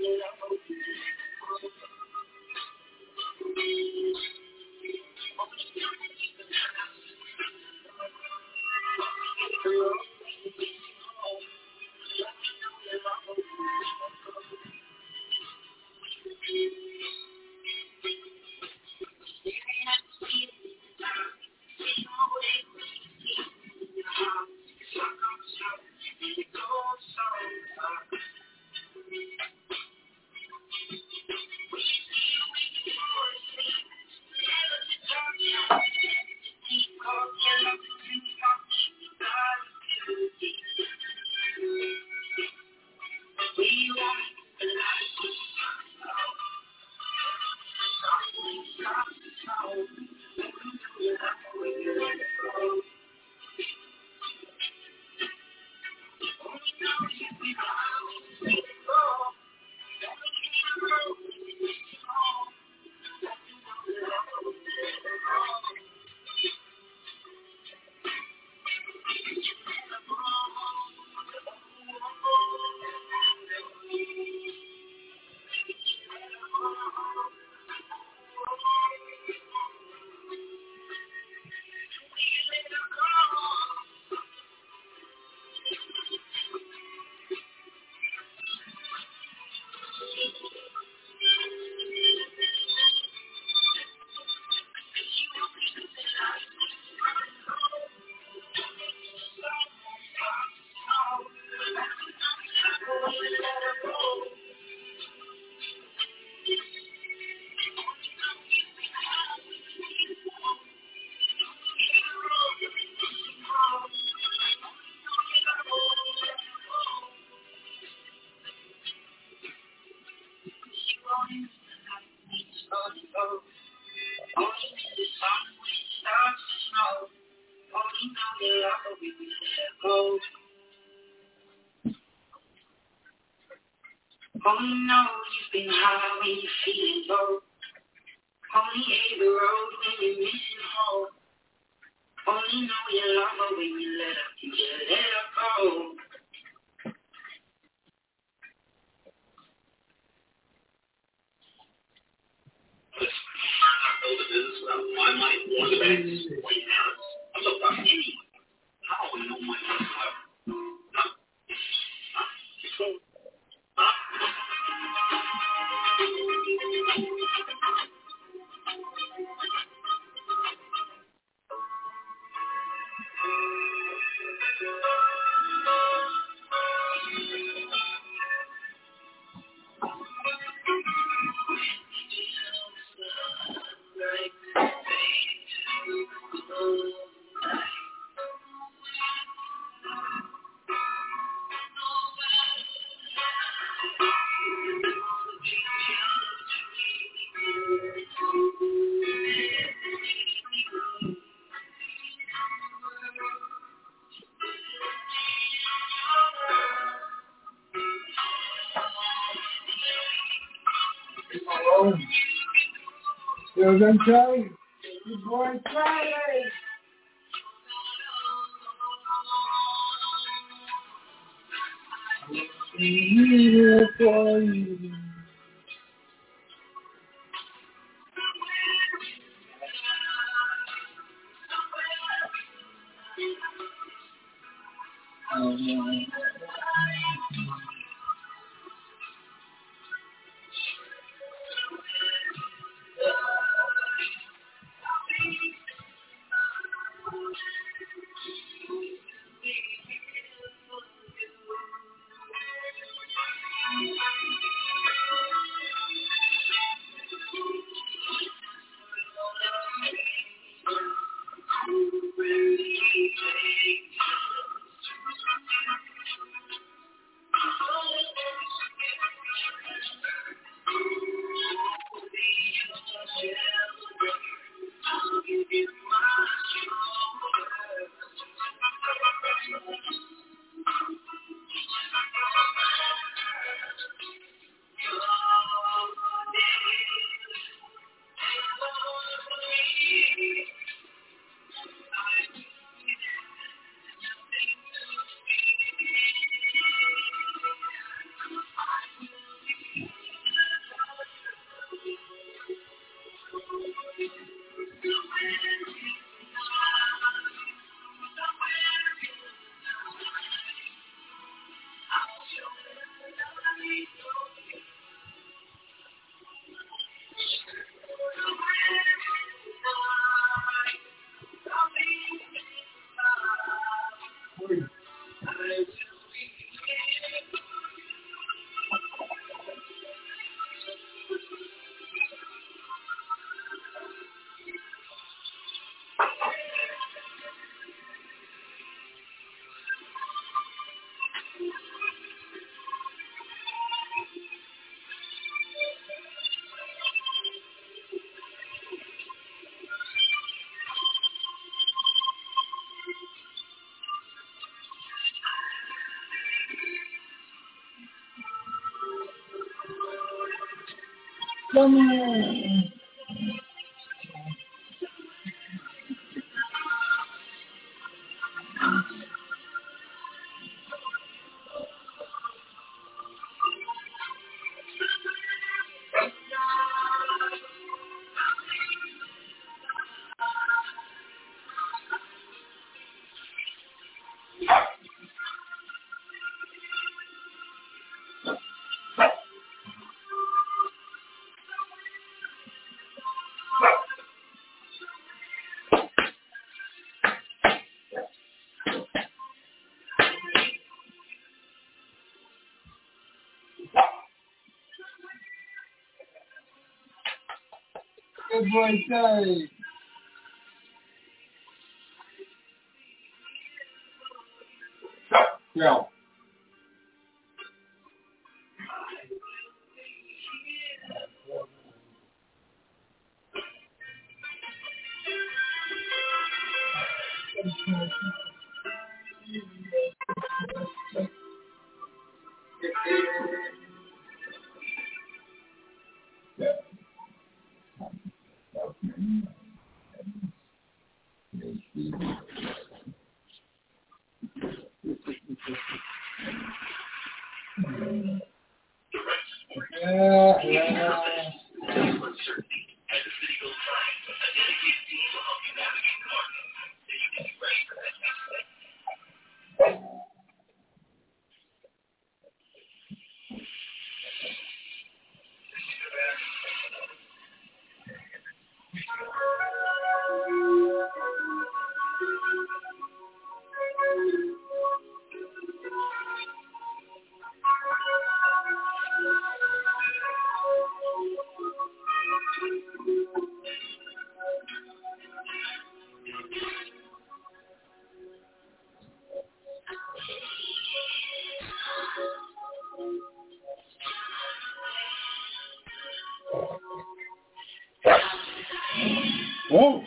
Still gonna tell you. Good boy Friday. I'm here for you. Come on. Good boy, Charlie. Yeah. Yeah, yeah. Whoa.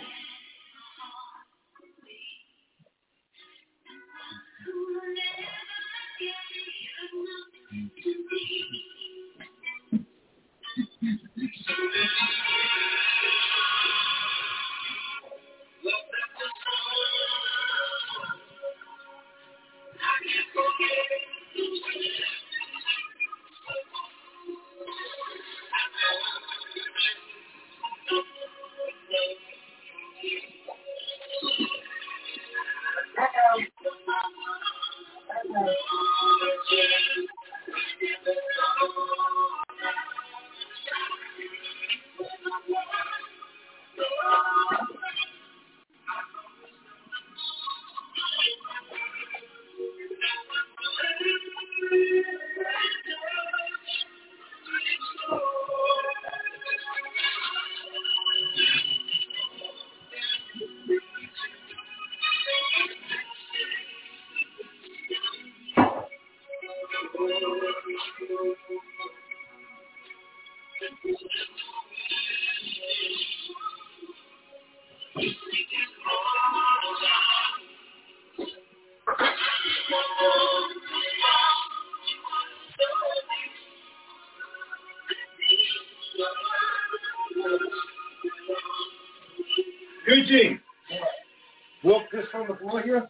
Eugene, walk this from the floor here?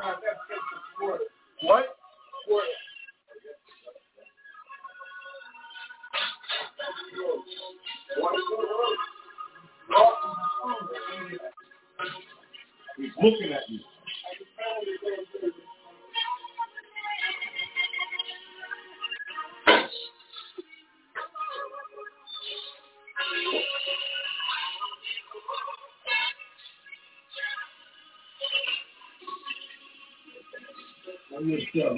What? He's looking at you. Let's go.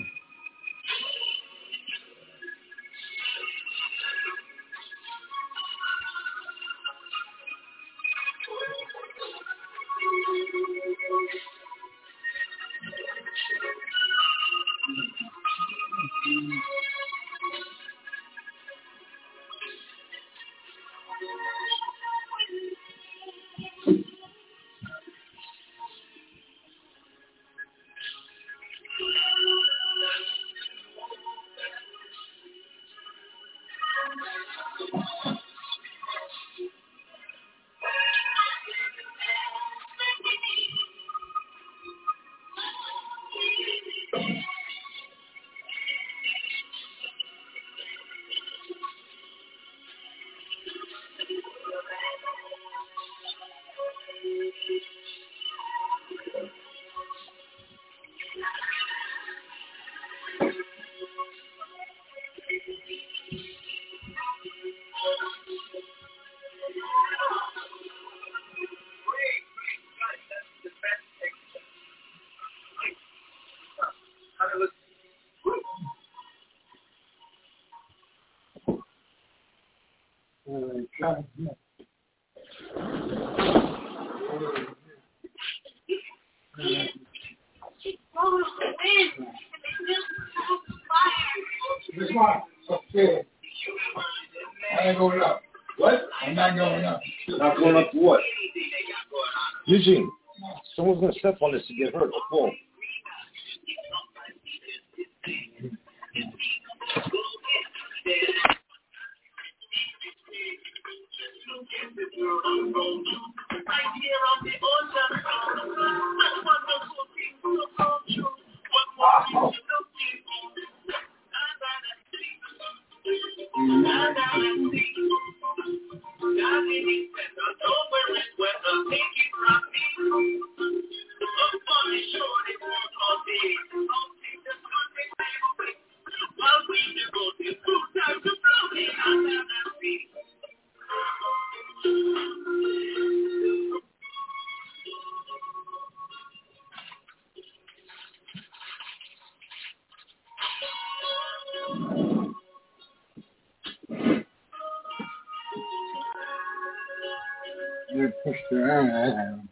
This one, upstairs. I ain't going up. What? I'm not going up. Not going up to what? Eugene, someone's going to step on this to get hurt or fall. You pushed around.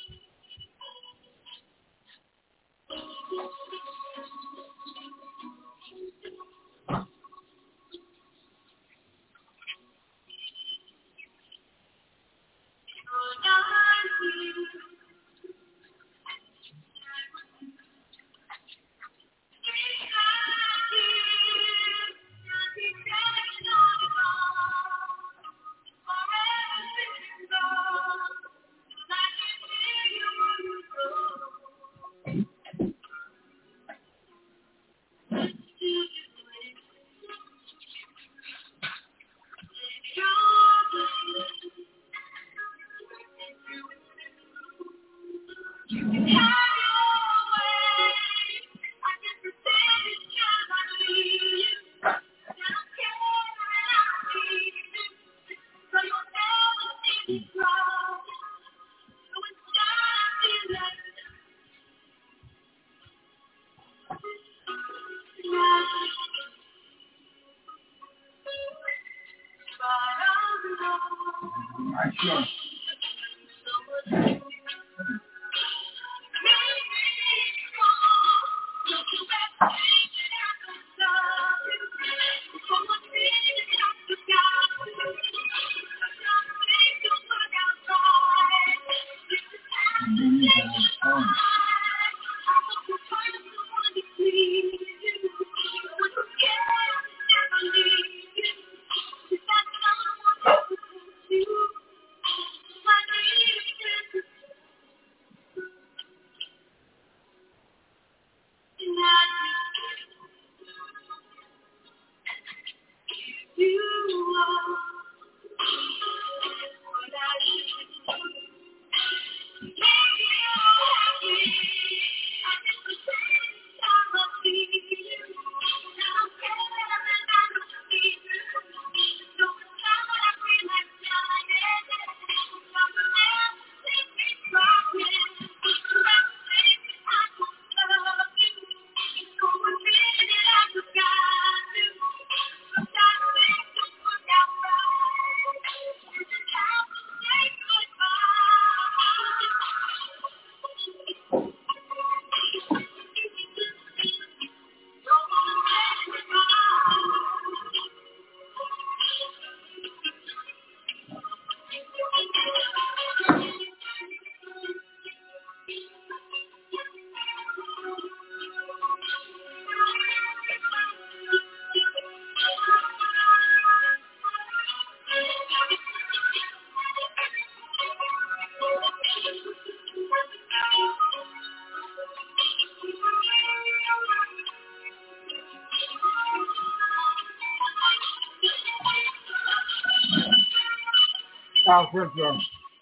South River.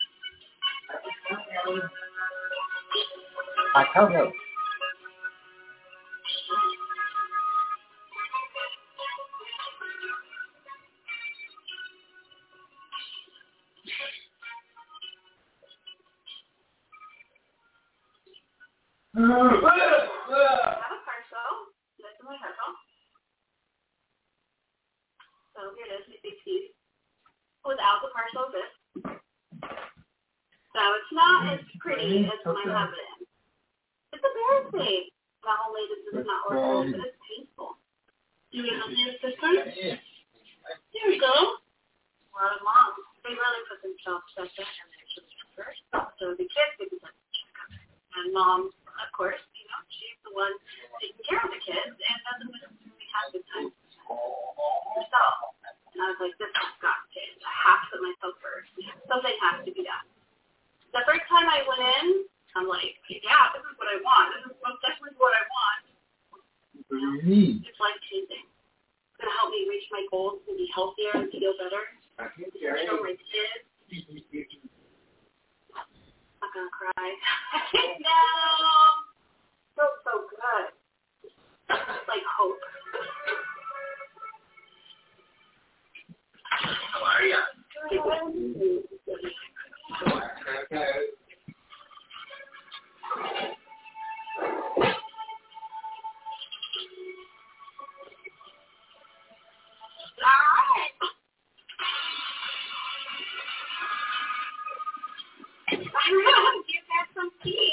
I come here. So here it is, big piece. without the partial zip. So it's not as pretty as when I have it in. It's embarrassing. Not only does this not work well, but it's painful. Do we have this this one? There we go. Well, mom, they really put themselves second and their children first. So the kids get the and mom, of course, you know, she's the one taking care of the kids and doesn't really have the time herself. And I was like, this has got to change. I have to put myself first. Something has to be done. The first time I went in, I'm like, yeah, this is what I want. This is most definitely what I want. You know, it's life changing. It's going to help me reach my goals and be healthier and feel better. Show my kids. I'm not going to cry. No! Feels so good. It's like hope. How are you? Alright. I don't know. Give that some tea.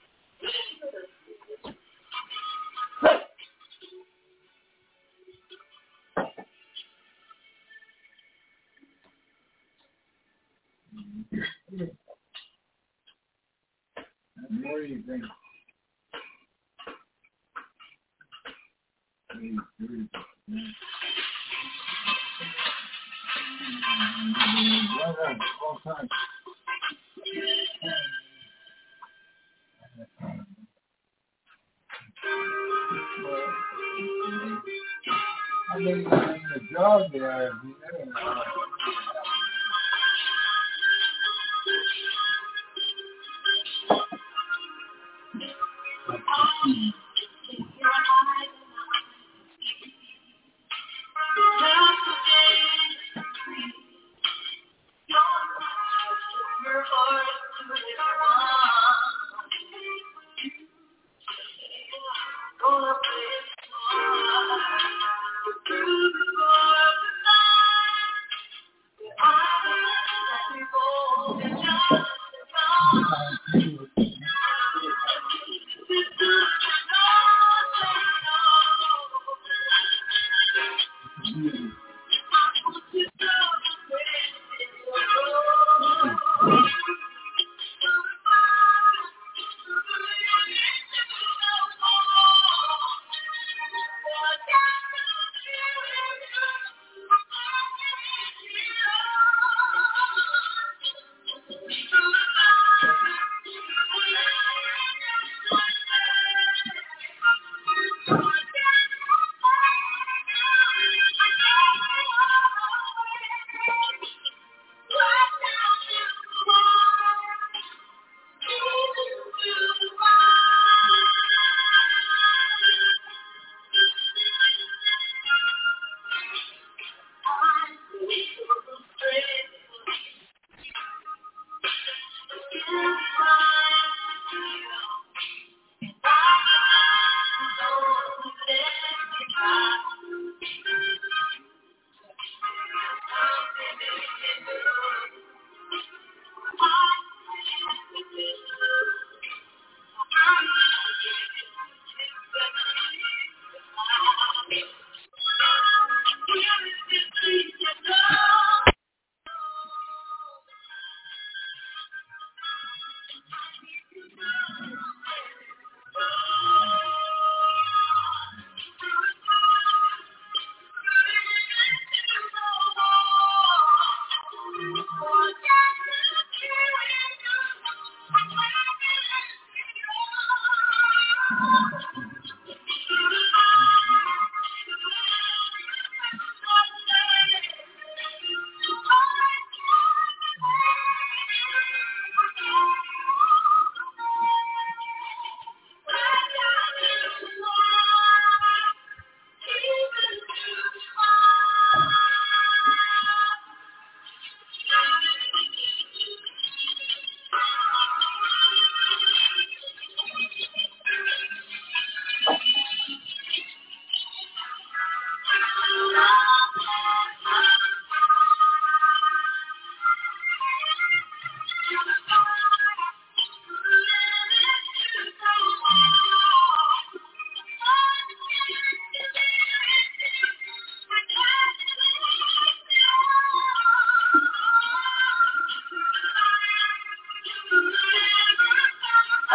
What do you think? I mean, the job there, you know.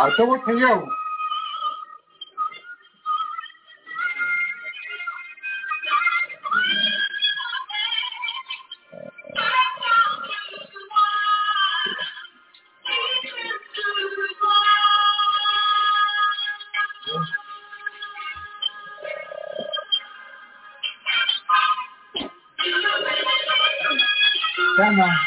Acabo de chegar. Come on.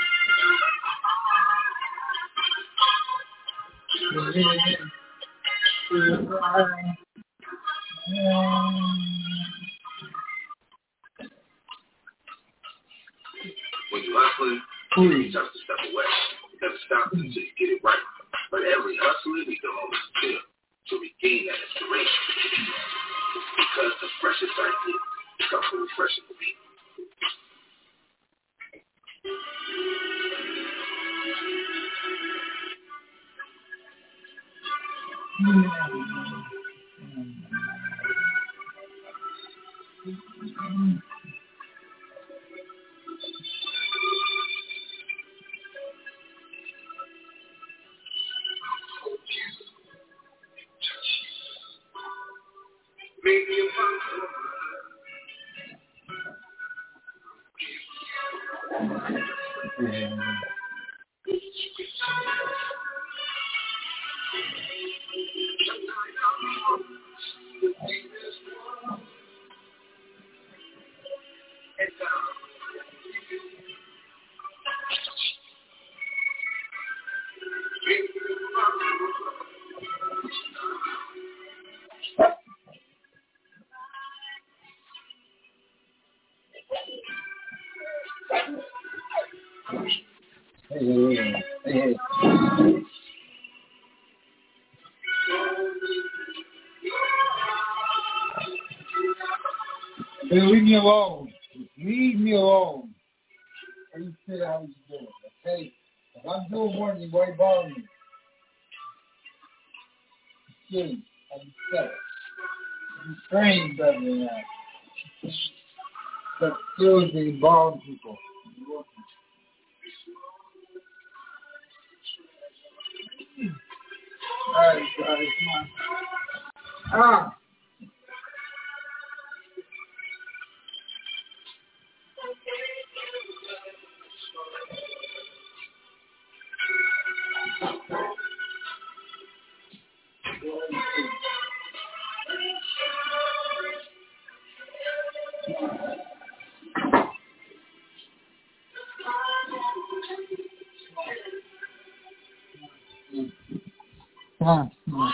When you're hustling, you have to step away. You never stop until you get it right. But every hustler needs a moment to chill to regain that inspiration. Because the freshest idea comes from refreshing the beat. Hey, leave me alone. Leave me alone. How you say how you doing? Okay? If I'm doing more than you, why bother me? See, I'm upset. I'm trained better than that. But still, they bother people. Alright, guys, come on. Ah! Come on, come on.